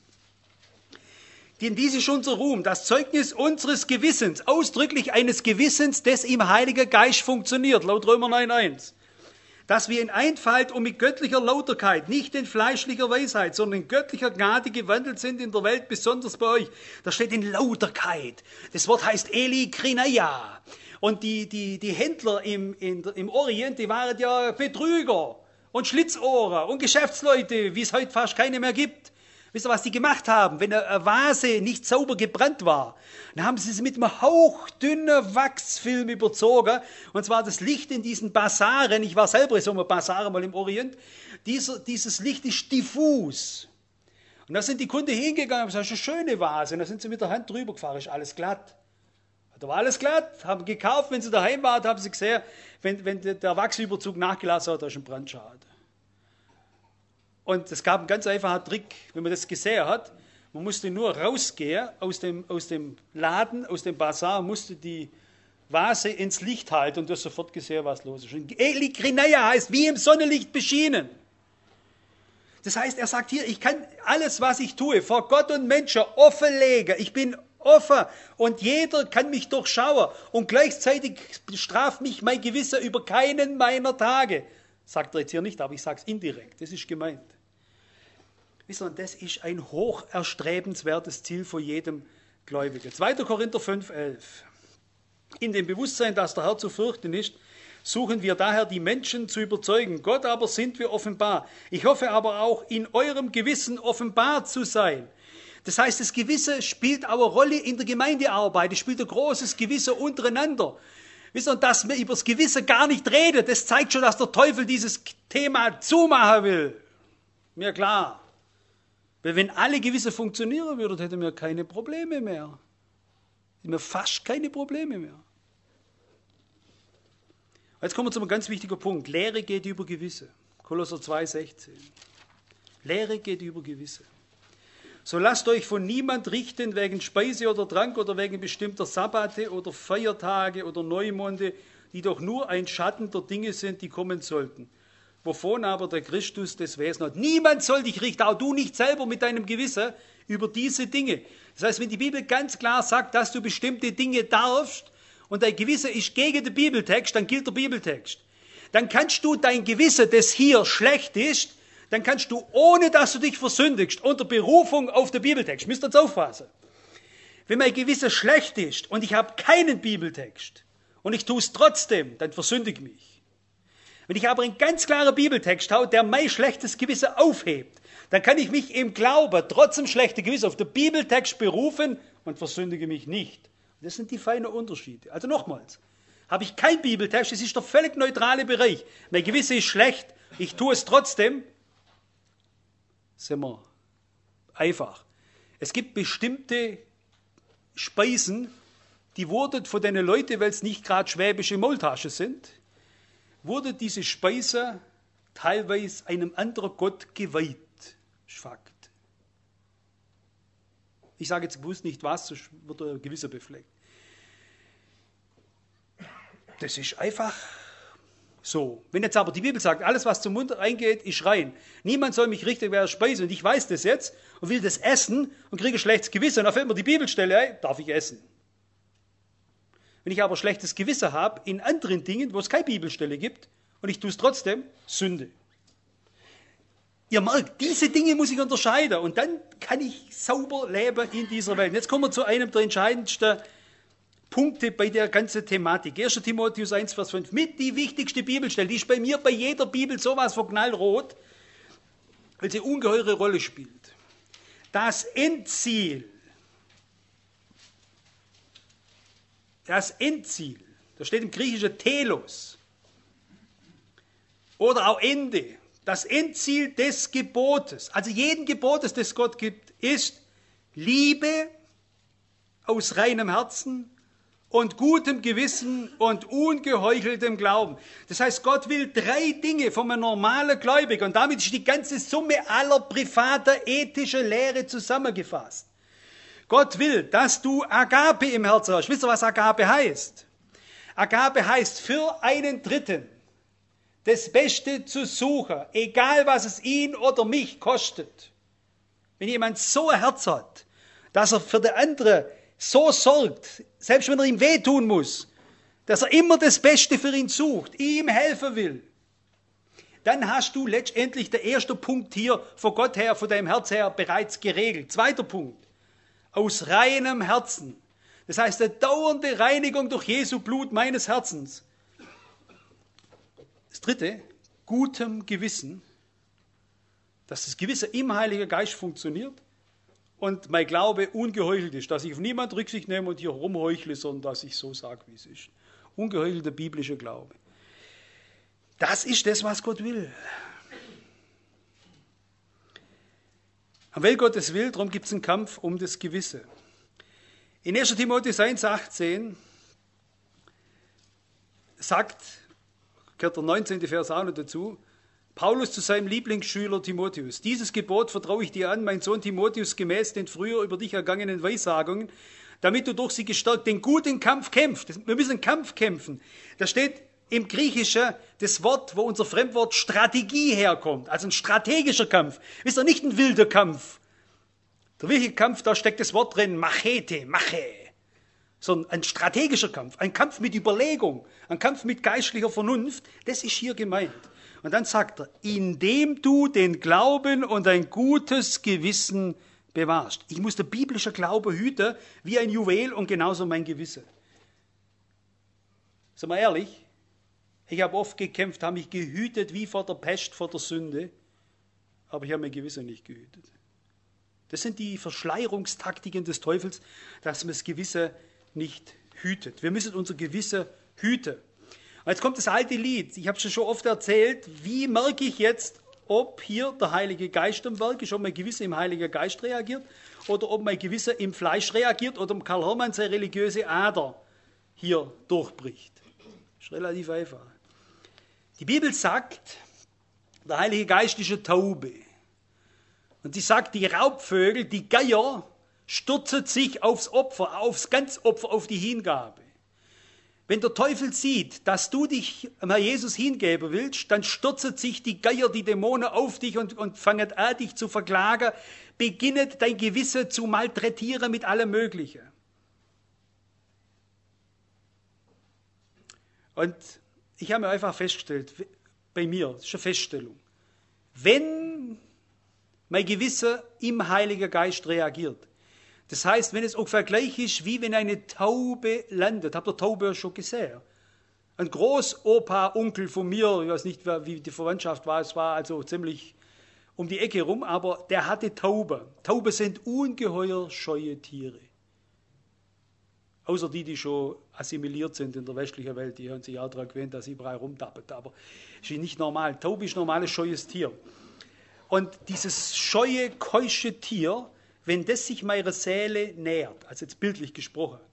denn dies ist unser Ruhm, das Zeugnis unseres Gewissens, ausdrücklich eines Gewissens, das im Heiligen Geist funktioniert, laut Römer neun, eins. Dass wir in Einfalt und mit göttlicher Lauterkeit, nicht in fleischlicher Weisheit, sondern in göttlicher Gnade gewandelt sind in der Welt, besonders bei euch. Da steht in Lauterkeit. Das Wort heißt Eli Krineia. Und die, die, die Händler im, in, im Orient, die waren ja Betrüger und Schlitzohrer und Geschäftsleute, wie es heute fast keine mehr gibt. Wisst ihr, was die gemacht haben? Wenn eine Vase nicht sauber gebrannt war, dann haben sie es mit einem hauchdünnen Wachsfilm überzogen. Und zwar das Licht in diesen Basaren, ich war selber so ein Basar mal im Orient, dieser, dieses Licht ist diffus. Und da sind die Kunden hingegangen und gesagt, das ist eine schöne Vase. Und da sind sie mit der Hand drüber gefahren, ist alles glatt. Da war alles glatt, haben gekauft, wenn sie daheim waren, haben sie gesehen, wenn, wenn der Wachsüberzug nachgelassen hat, da ist ein Brandschaden. Und es gab einen ganz einfachen Trick, wenn man das gesehen hat. Man musste nur rausgehen aus dem, aus dem Laden, aus dem Bazar, musste die Vase ins Licht halten und du hast sofort gesehen, was los ist. Und Eli Krineia heißt, wie im Sonnenlicht beschienen. Das heißt, er sagt hier, ich kann alles, was ich tue, vor Gott und Menschen offenlegen. Ich bin offen und jeder kann mich durchschauen. Und gleichzeitig straft mich mein Gewissen über keinen meiner Tage. Sagt er jetzt hier nicht, aber ich sage es indirekt. Das ist gemeint. Wisst ihr, das ist ein hoch erstrebenswertes Ziel für jedem Gläubigen. zweiter Korinther fünf, elf. In dem Bewusstsein, dass der Herr zu fürchten ist, suchen wir daher die Menschen zu überzeugen. Gott aber sind wir offenbar. Ich hoffe aber auch, in eurem Gewissen offenbar zu sein. Das heißt, das Gewissen spielt auch eine Rolle in der Gemeindearbeit. Es spielt ein großes Gewissen untereinander. Wisst ihr, dass man über das Gewissen gar nicht redet, das zeigt schon, dass der Teufel dieses Thema zumachen will. Mir klar. Weil wenn alle Gewissen funktionieren würden, hätten wir keine Probleme mehr. Hätten wir fast keine Probleme mehr. Jetzt kommen wir zu einem ganz wichtigen Punkt. Lehre geht über Gewisse. Kolosser zwei, sechzehn. Lehre geht über Gewisse. So lasst euch von niemand richten wegen Speise oder Trank oder wegen bestimmter Sabbate oder Feiertage oder Neumonde, die doch nur ein Schatten der Dinge sind, die kommen sollten. Wovon aber der Christus das Wesen hat. Niemand soll dich richten, auch du nicht selber mit deinem Gewissen, über diese Dinge. Das heißt, wenn die Bibel ganz klar sagt, dass du bestimmte Dinge darfst und dein Gewissen ist gegen den Bibeltext, dann gilt der Bibeltext. Dann kannst du dein Gewissen, das hier schlecht ist, dann kannst du, ohne dass du dich versündigst, unter Berufung auf den Bibeltext, müsst ihr jetzt aufpassen. Wenn mein Gewissen schlecht ist und ich habe keinen Bibeltext und ich tue es trotzdem, dann versündige ich mich. Wenn ich aber einen ganz klaren Bibeltext habe, der mein schlechtes Gewissen aufhebt, dann kann ich mich im Glauben, trotz dem schlechten Gewissen, auf den Bibeltext berufen und versündige mich nicht. Das sind die feinen Unterschiede. Also nochmals, habe ich keinen Bibeltext, das ist der völlig neutrale Bereich. Mein Gewissen ist schlecht, ich tue es trotzdem, sind wir einfach. Es gibt bestimmte Speisen, die wurden von den Leuten, weil es nicht gerade schwäbische Maultaschen sind, wurde diese Speise teilweise einem anderen Gott geweiht. Das ist Fakt. Ich sage jetzt bewusst nicht was, sonst wird er gewisser befleckt. Das ist einfach so. Wenn jetzt aber die Bibel sagt, alles was zum Mund reingeht, ist rein. Niemand soll mich richten, wer speise. Und ich weiß das jetzt und will das essen und kriege ein schlechtes Gewissen. Und dann fällt mir die Bibelstelle ein, darf ich essen. Wenn ich aber schlechtes Gewissen habe in anderen Dingen, wo es keine Bibelstelle gibt und ich tue es trotzdem, Sünde. Ihr merkt, diese Dinge muss ich unterscheiden und dann kann ich sauber leben in dieser Welt. Und jetzt kommen wir zu einem der entscheidendsten Punkte bei der ganzen Thematik. erster Timotheus eins, Vers fünf, mit die wichtigste Bibelstelle, die ist bei mir bei jeder Bibel sowas von knallrot, weil sie eine ungeheure Rolle spielt. Das Endziel, das Endziel, da steht im Griechischen Telos oder auch Ende. Das Endziel des Gebotes, also jeden Gebotes, das Gott gibt, ist Liebe aus reinem Herzen und gutem Gewissen und ungeheucheltem Glauben. Das heißt, Gott will drei Dinge von einem normalen Gläubigen und damit ist die ganze Summe aller privater ethischer Lehre zusammengefasst. Gott will, dass du Agape im Herzen hast. Wisst ihr, was Agape heißt? Agape heißt für einen Dritten das Beste zu suchen, egal was es ihn oder mich kostet. Wenn jemand so ein Herz hat, dass er für den anderen so sorgt, selbst wenn er ihm wehtun muss, dass er immer das Beste für ihn sucht, ihm helfen will, dann hast du letztendlich den ersten Punkt hier von Gott her, von deinem Herz her bereits geregelt. Zweiter Punkt, aus reinem Herzen. Das heißt, eine dauernde Reinigung durch Jesu Blut meines Herzens. Das dritte, gutem Gewissen, dass das Gewissen im Heiligen Geist funktioniert und mein Glaube ungeheuchelt ist, dass ich auf niemand Rücksicht nehme und hier rumheuchle, sondern dass ich so sage, wie es ist. Ungeheuchelter biblischer Glaube. Das ist das, was Gott will. Und weil Gott es will, darum gibt es einen Kampf um das Gewissen. In erster Timotheus eins, achtzehn sagt, gehört der neunzehnte Vers auch noch dazu, Paulus zu seinem Lieblingsschüler Timotheus. Dieses Gebot vertraue ich dir an, mein Sohn Timotheus, gemäß den früher über dich ergangenen Weissagungen, damit du durch sie gestärkt den guten Kampf kämpfst. Wir müssen einen Kampf kämpfen. Da steht im Griechischen das Wort, wo unser Fremdwort Strategie herkommt, also ein strategischer Kampf. Ist doch nicht ein wilder Kampf. Der wilde Kampf, da steckt das Wort drin, Machete, Mache. Sondern ein strategischer Kampf, ein Kampf mit Überlegung, ein Kampf mit geistlicher Vernunft, das ist hier gemeint. Und dann sagt er, indem du den Glauben und ein gutes Gewissen bewahrst. Ich muss den biblischen Glaube hüten wie ein Juwel und genauso mein Gewissen. Sind wir ehrlich? Ich habe oft gekämpft, habe mich gehütet wie vor der Pest, vor der Sünde, aber ich habe mein Gewissen nicht gehütet. Das sind die Verschleierungstaktiken des Teufels, dass man das Gewissen nicht hütet. Wir müssen unser Gewissen hüten. Und jetzt kommt das alte Lied. Ich habe es schon oft erzählt. Wie merke ich jetzt, ob hier der Heilige Geist am Werk ist, ob mein Gewissen im Heiligen Geist reagiert oder ob mein Gewissen im Fleisch reagiert oder ob Karl Hermann seine religiöse Ader hier durchbricht. Das ist relativ einfach. Die Bibel sagt, der Heilige Geist ist eine Taube. Und sie sagt, die Raubvögel, die Geier, stürzen sich aufs Opfer, aufs Ganzopfer, auf die Hingabe. Wenn der Teufel sieht, dass du dich Herr Jesus hingeben willst, dann stürzen sich die Geier, die Dämonen auf dich und, und fangen an, dich zu verklagen, beginnen dein Gewissen zu malträtieren mit allem Möglichen. Und ich habe mir einfach festgestellt, bei mir, das ist eine Feststellung, wenn mein Gewissen im Heiligen Geist reagiert, das heißt, wenn es auch Vergleich ist, wie wenn eine Taube landet. Habt ihr Taube schon gesehen? Ein Großopa, Onkel von mir, ich weiß nicht, wie die Verwandtschaft war, es war also ziemlich um die Ecke rum, aber der hatte Tauben. Tauben sind ungeheuer scheue Tiere. Außer die, die schon assimiliert sind in der westlichen Welt, die haben sich auch daran gewöhnt, dass sie überall rumtappen. Aber es ist nicht normal. Taube ist ein normales, scheues Tier. Und dieses scheue, keusche Tier, wenn das sich meiner Seele nähert, also jetzt bildlich gesprochen,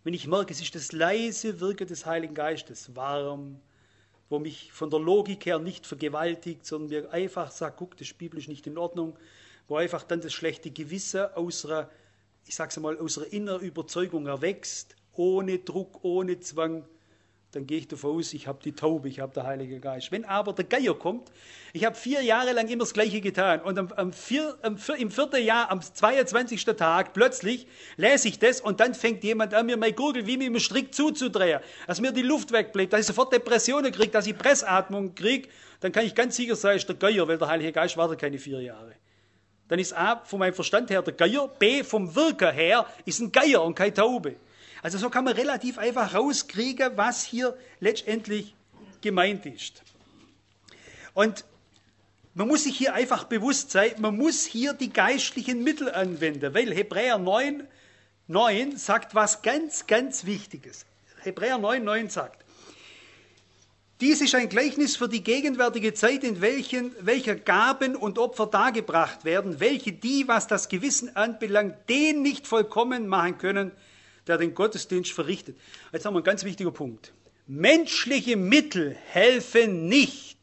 Wenn ich merke, es ist das leise Wirken des Heiligen Geistes, warm, wo mich von der Logik her nicht vergewaltigt, sondern mir einfach sagt, guck, das ist biblisch nicht in Ordnung, wo einfach dann das schlechte Gewissen aus einer, ich sag's mal, aus einer inneren Überzeugung erwächst, ohne Druck, ohne Zwang, dann gehe ich davon aus, ich habe die Taube, ich habe den Heiligen Geist. Wenn aber der Geier kommt, ich habe vier Jahre lang immer das Gleiche getan und am, am vier, am, im vierten Jahr, am zweiundzwanzigsten Tag, plötzlich lese ich das und dann fängt jemand an, mir mein Gurgel wie mit einem Strick zuzudrehen, dass mir die Luft wegbleibt, dass ich sofort Depressionen kriege, dass ich Pressatmung kriege, dann kann ich ganz sicher sagen, ist der Geier, weil der Heilige Geist wartet keine vier Jahre. Dann ist A, von meinem Verstand her der Geier, B, vom Wirken her, ist ein Geier und keine Taube. Also so kann man relativ einfach rauskriegen, was hier letztendlich gemeint ist. Und man muss sich hier einfach bewusst sein, man muss hier die geistlichen Mittel anwenden, weil Hebräer neun, neun sagt was ganz, ganz Wichtiges. Hebräer neun, neun sagt, dies ist ein Gleichnis für die gegenwärtige Zeit, in welchen, welcher Gaben und Opfer dargebracht werden, welche die, was das Gewissen anbelangt, den nicht vollkommen machen können, der den Gottesdienst verrichtet. Jetzt haben wir einen ganz wichtigen Punkt. Menschliche Mittel helfen nicht.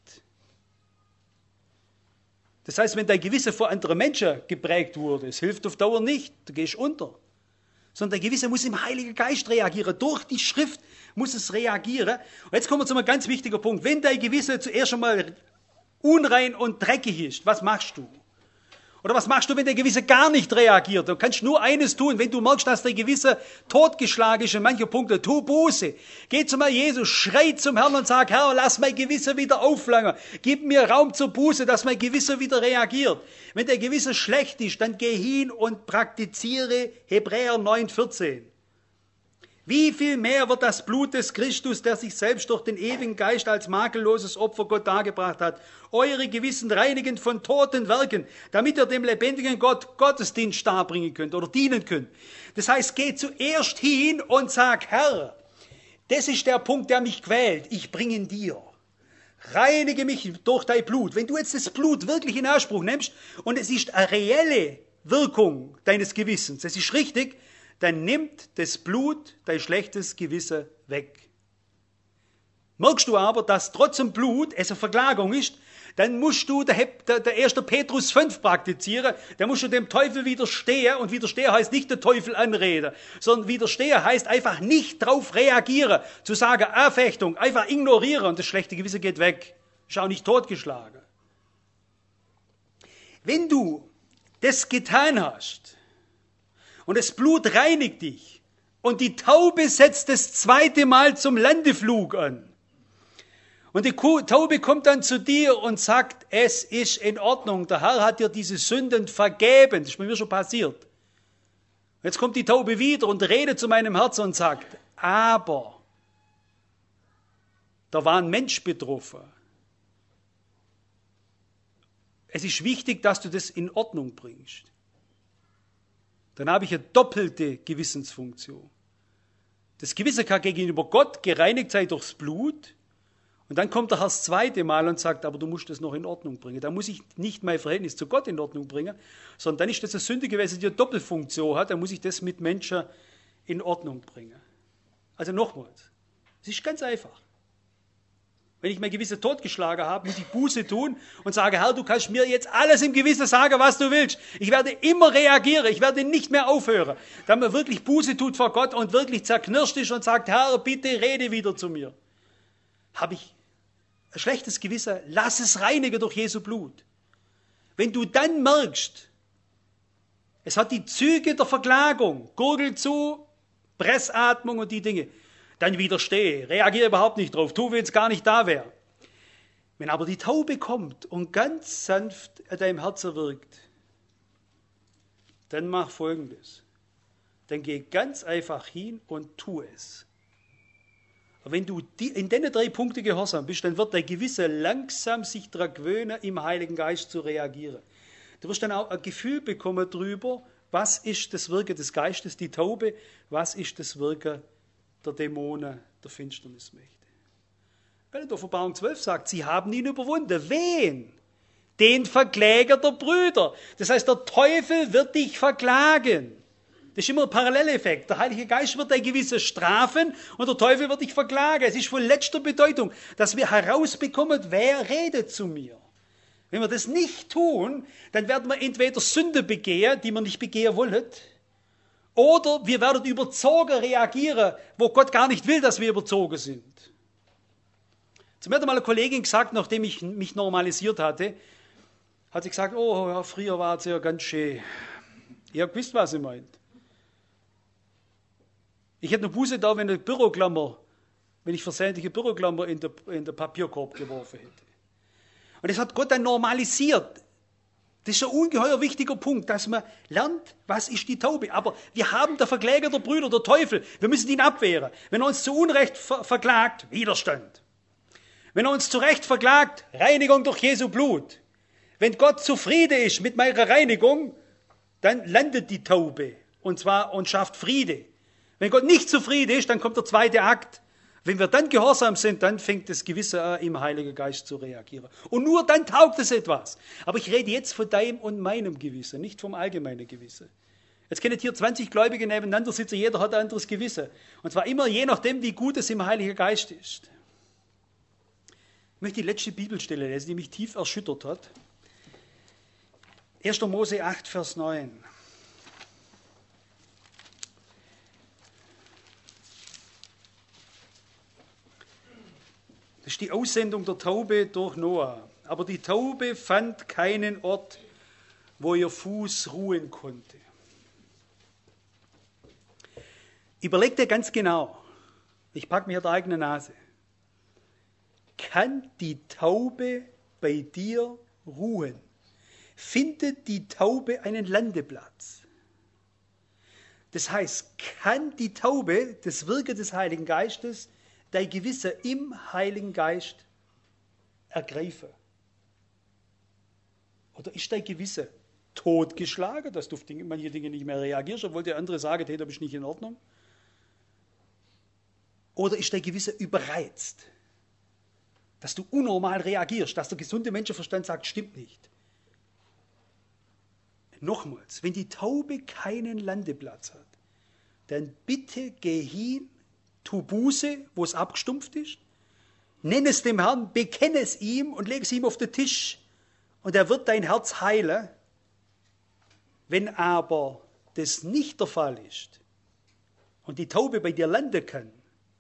Das heißt, wenn dein Gewissen vor anderen Menschen geprägt wurde, es hilft auf Dauer nicht, du gehst unter. Sondern dein Gewissen muss im Heiligen Geist reagieren. Durch die Schrift muss es reagieren. Und jetzt kommen wir zu einem ganz wichtigen Punkt. Wenn dein Gewissen zuerst einmal unrein und dreckig ist, was machst du? Oder was machst du, wenn der Gewisse gar nicht reagiert? Du kannst nur eines tun, wenn du merkst, dass der Gewisse totgeschlagen ist in manchen Punkten. Tu Buße. Geh zu mal Jesus, schrei zum Herrn und sag, Herr, lass mein Gewisse wieder aufflangen. Gib mir Raum zur Buße, dass mein Gewisse wieder reagiert. Wenn der Gewisse schlecht ist, dann geh hin und praktiziere Hebräer neun, vierzehn. Wie viel mehr wird das Blut des Christus, der sich selbst durch den ewigen Geist als makelloses Opfer Gott dargebracht hat, eure Gewissen reinigen von toten Werken, damit ihr dem lebendigen Gott Gottesdienst darbringen könnt oder dienen könnt. Das heißt, geh zuerst hin und sag, Herr, das ist der Punkt, der mich quält, ich bringe ihn dir. Reinige mich durch dein Blut. Wenn du jetzt das Blut wirklich in Anspruch nimmst und es ist eine reelle Wirkung deines Gewissens, das ist richtig, dann nimmt das Blut dein schlechtes Gewissen weg. Merkst du aber, dass trotz dem Blut es eine Verklagung ist, dann musst du der, der, der erste Petrus fünf praktizieren, dann musst du dem Teufel widerstehen, und widerstehen heißt nicht den Teufel anreden, sondern widerstehen heißt einfach nicht drauf reagieren, zu sagen, Anfechtung, einfach ignorieren und das schlechte Gewissen geht weg. Schau nicht totgeschlagen. Wenn du das getan hast, und das Blut reinigt dich. Und die Taube setzt das zweite Mal zum Landeflug an. Und die Taube kommt dann zu dir und sagt, es ist in Ordnung. Der Herr hat dir diese Sünden vergeben. Das ist bei mir schon passiert. Jetzt kommt die Taube wieder und redet zu meinem Herzen und sagt, aber da war ein Mensch betroffen. Es ist wichtig, dass du das in Ordnung bringst. Dann habe ich eine doppelte Gewissensfunktion. Das Gewissen kann gegenüber Gott gereinigt sein durchs Blut. Und dann kommt der Herr das zweite Mal und sagt, aber du musst das noch in Ordnung bringen. Da muss ich nicht mein Verhältnis zu Gott in Ordnung bringen, sondern dann ist das eine Sünde gewesen, die eine Doppelfunktion hat. Dann muss ich das mit Menschen in Ordnung bringen. Also nochmals, es ist ganz einfach. Wenn ich mein Gewissen totgeschlagen habe, muss ich Buße tun und sage, Herr, du kannst mir jetzt alles im Gewissen sagen, was du willst. Ich werde immer reagieren, ich werde nicht mehr aufhören. Dass man wirklich Buße tut vor Gott und wirklich zerknirscht ist und sagt, Herr, bitte rede wieder zu mir. Habe ich ein schlechtes Gewissen, lass es reinigen durch Jesu Blut. Wenn du dann merkst, es hat die Züge der Verklagung, Gurgel zu, Pressatmung und die Dinge, dann widerstehe, reagiere überhaupt nicht drauf, tu, wenn es gar nicht da wäre. Wenn aber die Taube kommt und ganz sanft an deinem Herzen wirkt, dann mach Folgendes. Dann geh ganz einfach hin und tu es. Und wenn du die, in den drei Punkten gehorsam bist, dann wird dein Gewissen langsam sich daran gewöhnen, im Heiligen Geist zu reagieren. Du wirst dann auch ein Gefühl bekommen darüber, was ist das Wirken des Geistes, die Taube, was ist das Wirken der Dämonen, der Finsternismächte. Weil in Offenbarung zwölf sagt, sie haben ihn überwunden. Wen? Den Verkläger der Brüder. Das heißt, der Teufel wird dich verklagen. Das ist immer ein Paralleleffekt. Der Heilige Geist wird ein gewisses strafen und der Teufel wird dich verklagen. Es ist von letzter Bedeutung, dass wir herausbekommen, wer redet zu mir. Wenn wir das nicht tun, dann werden wir entweder Sünde begehen, die wir nicht begehen wollen, oder wir werden überzogen reagieren, wo Gott gar nicht will, dass wir überzogen sind. Zum ersten Mal eine Kollegin gesagt, nachdem ich mich normalisiert hatte, hat sie gesagt, oh, ja, früher war es ja ganz schön. Ihr habt gewusst, was sie meint. Ich hätte eine Buße da, wenn eine Büroklammer, wenn ich versehentliche Büroklammer in den in der Papierkorb geworfen hätte. Und das hat Gott dann normalisiert. Das ist ein ungeheuer wichtiger Punkt, dass man lernt, was ist die Taube. Aber wir haben der Verkläger der Brüder, der Teufel. Wir müssen ihn abwehren. Wenn er uns zu Unrecht ver- verklagt, Widerstand. Wenn er uns zu Recht verklagt, Reinigung durch Jesu Blut. Wenn Gott zufrieden ist mit meiner Reinigung, dann landet die Taube und zwar und schafft Friede. Wenn Gott nicht zufrieden ist, dann kommt der zweite Akt. Wenn wir dann gehorsam sind, dann fängt das Gewisse an, im Heiligen Geist zu reagieren. Und nur dann taugt es etwas. Aber ich rede jetzt von deinem und meinem Gewissen, nicht vom allgemeinen Gewissen. Jetzt können hier zwanzig Gläubige nebeneinander sitzen, jeder hat ein anderes Gewissen. Und zwar immer je nachdem, wie gut es im Heiligen Geist ist. Ich möchte die letzte Bibelstelle lesen, die mich tief erschüttert hat. erster Mose acht, Vers neun. Das ist die Aussendung der Taube durch Noah. Aber die Taube fand keinen Ort, wo ihr Fuß ruhen konnte. Überleg dir ganz genau, ich packe mir der eigene Nase. Kann die Taube bei dir ruhen? Findet die Taube einen Landeplatz? Das heißt, kann die Taube das Wirken des Heiligen Geistes, dein Gewissen im Heiligen Geist ergreifen? Oder ist dein Gewissen totgeschlagen, dass du auf Dinge, manche Dinge nicht mehr reagierst, obwohl der andere sagt, hey, da bist du nicht in Ordnung? Oder ist dein Gewissen überreizt, dass du unnormal reagierst, dass der gesunde Menschenverstand sagt, stimmt nicht? Nochmals, wenn die Taube keinen Landeplatz hat, dann bitte geh hin, tu Buße, wo es abgestumpft ist, nenn es dem Herrn, bekenne es ihm und leg es ihm auf den Tisch und er wird dein Herz heilen. Wenn aber das nicht der Fall ist und die Taube bei dir landen kann,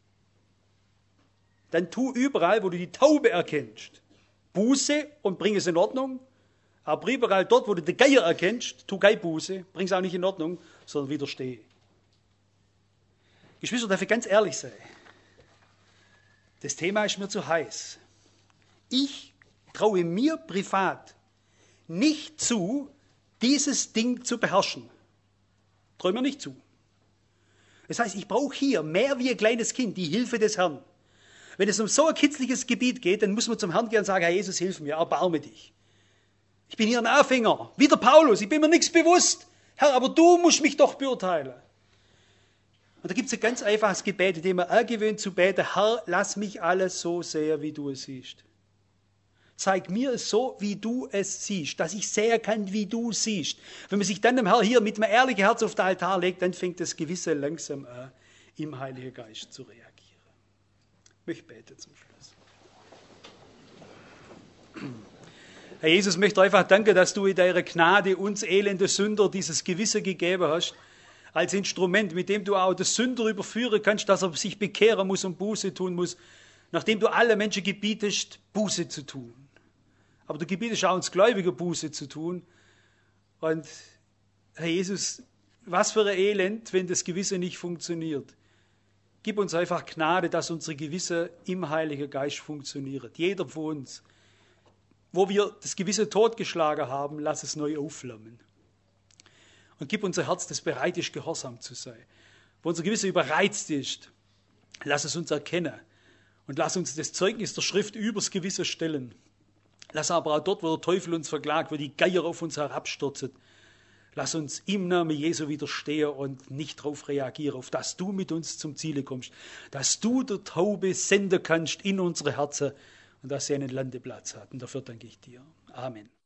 dann tu überall, wo du die Taube erkennst, Buße und bring es in Ordnung. Aber überall dort, wo du den Geier erkennst, tu keine Buße, bring es auch nicht in Ordnung, sondern widerstehe. Geschwister, darf ich ganz ehrlich sein. Das Thema ist mir zu heiß. Ich traue mir privat nicht zu, dieses Ding zu beherrschen. Traue mir nicht zu. Das heißt, ich brauche hier mehr wie ein kleines Kind die Hilfe des Herrn. Wenn es um so ein kitzliges Gebiet geht, dann muss man zum Herrn gehen und sagen, Herr Jesus, hilf mir, erbarme dich. Ich bin hier ein Anfänger, wie der Paulus, ich bin mir nichts bewusst. Herr, aber du musst mich doch beurteilen. Und da gibt es ein ganz einfaches Gebet, in dem man angewöhnt zu beten, Herr, lass mich alles so sehen, wie du es siehst. Zeig mir es so, wie du es siehst, dass ich sehen kann, wie du siehst. Wenn man sich dann dem Herrn hier mit einem ehrlichen Herz auf den Altar legt, dann fängt das Gewisse langsam an, im Heiligen Geist zu reagieren. Ich bete zum Schluss. Herr Jesus, ich möchte einfach danken, dass du in deiner Gnade uns elende Sünder dieses Gewissen gegeben hast, als Instrument, mit dem du auch den Sünder überführen kannst, dass er sich bekehren muss und Buße tun muss, nachdem du alle Menschen gebietest, Buße zu tun. Aber du gebietest auch uns Gläubige, Buße zu tun. Und Herr Jesus, was für ein Elend, wenn das Gewissen nicht funktioniert. Gib uns einfach Gnade, dass unsere Gewissen im Heiligen Geist funktioniert. Jeder von uns. Wo wir das Gewissen totgeschlagen haben, lass es neu aufflammen. Und gib unser Herz, das bereit ist, gehorsam zu sein. Wo unser Gewissen überreizt ist, lass es uns erkennen. Und lass uns das Zeugnis der Schrift übers Gewissen stellen. Lass aber auch dort, wo der Teufel uns verklagt, wo die Geier auf uns herabstürzen, lass uns im Namen Jesu widerstehen und nicht darauf reagieren, auf dass du mit uns zum Ziele kommst, dass du der Taube senden kannst in unsere Herzen und dass sie einen Landeplatz hat. Und dafür danke ich dir. Amen.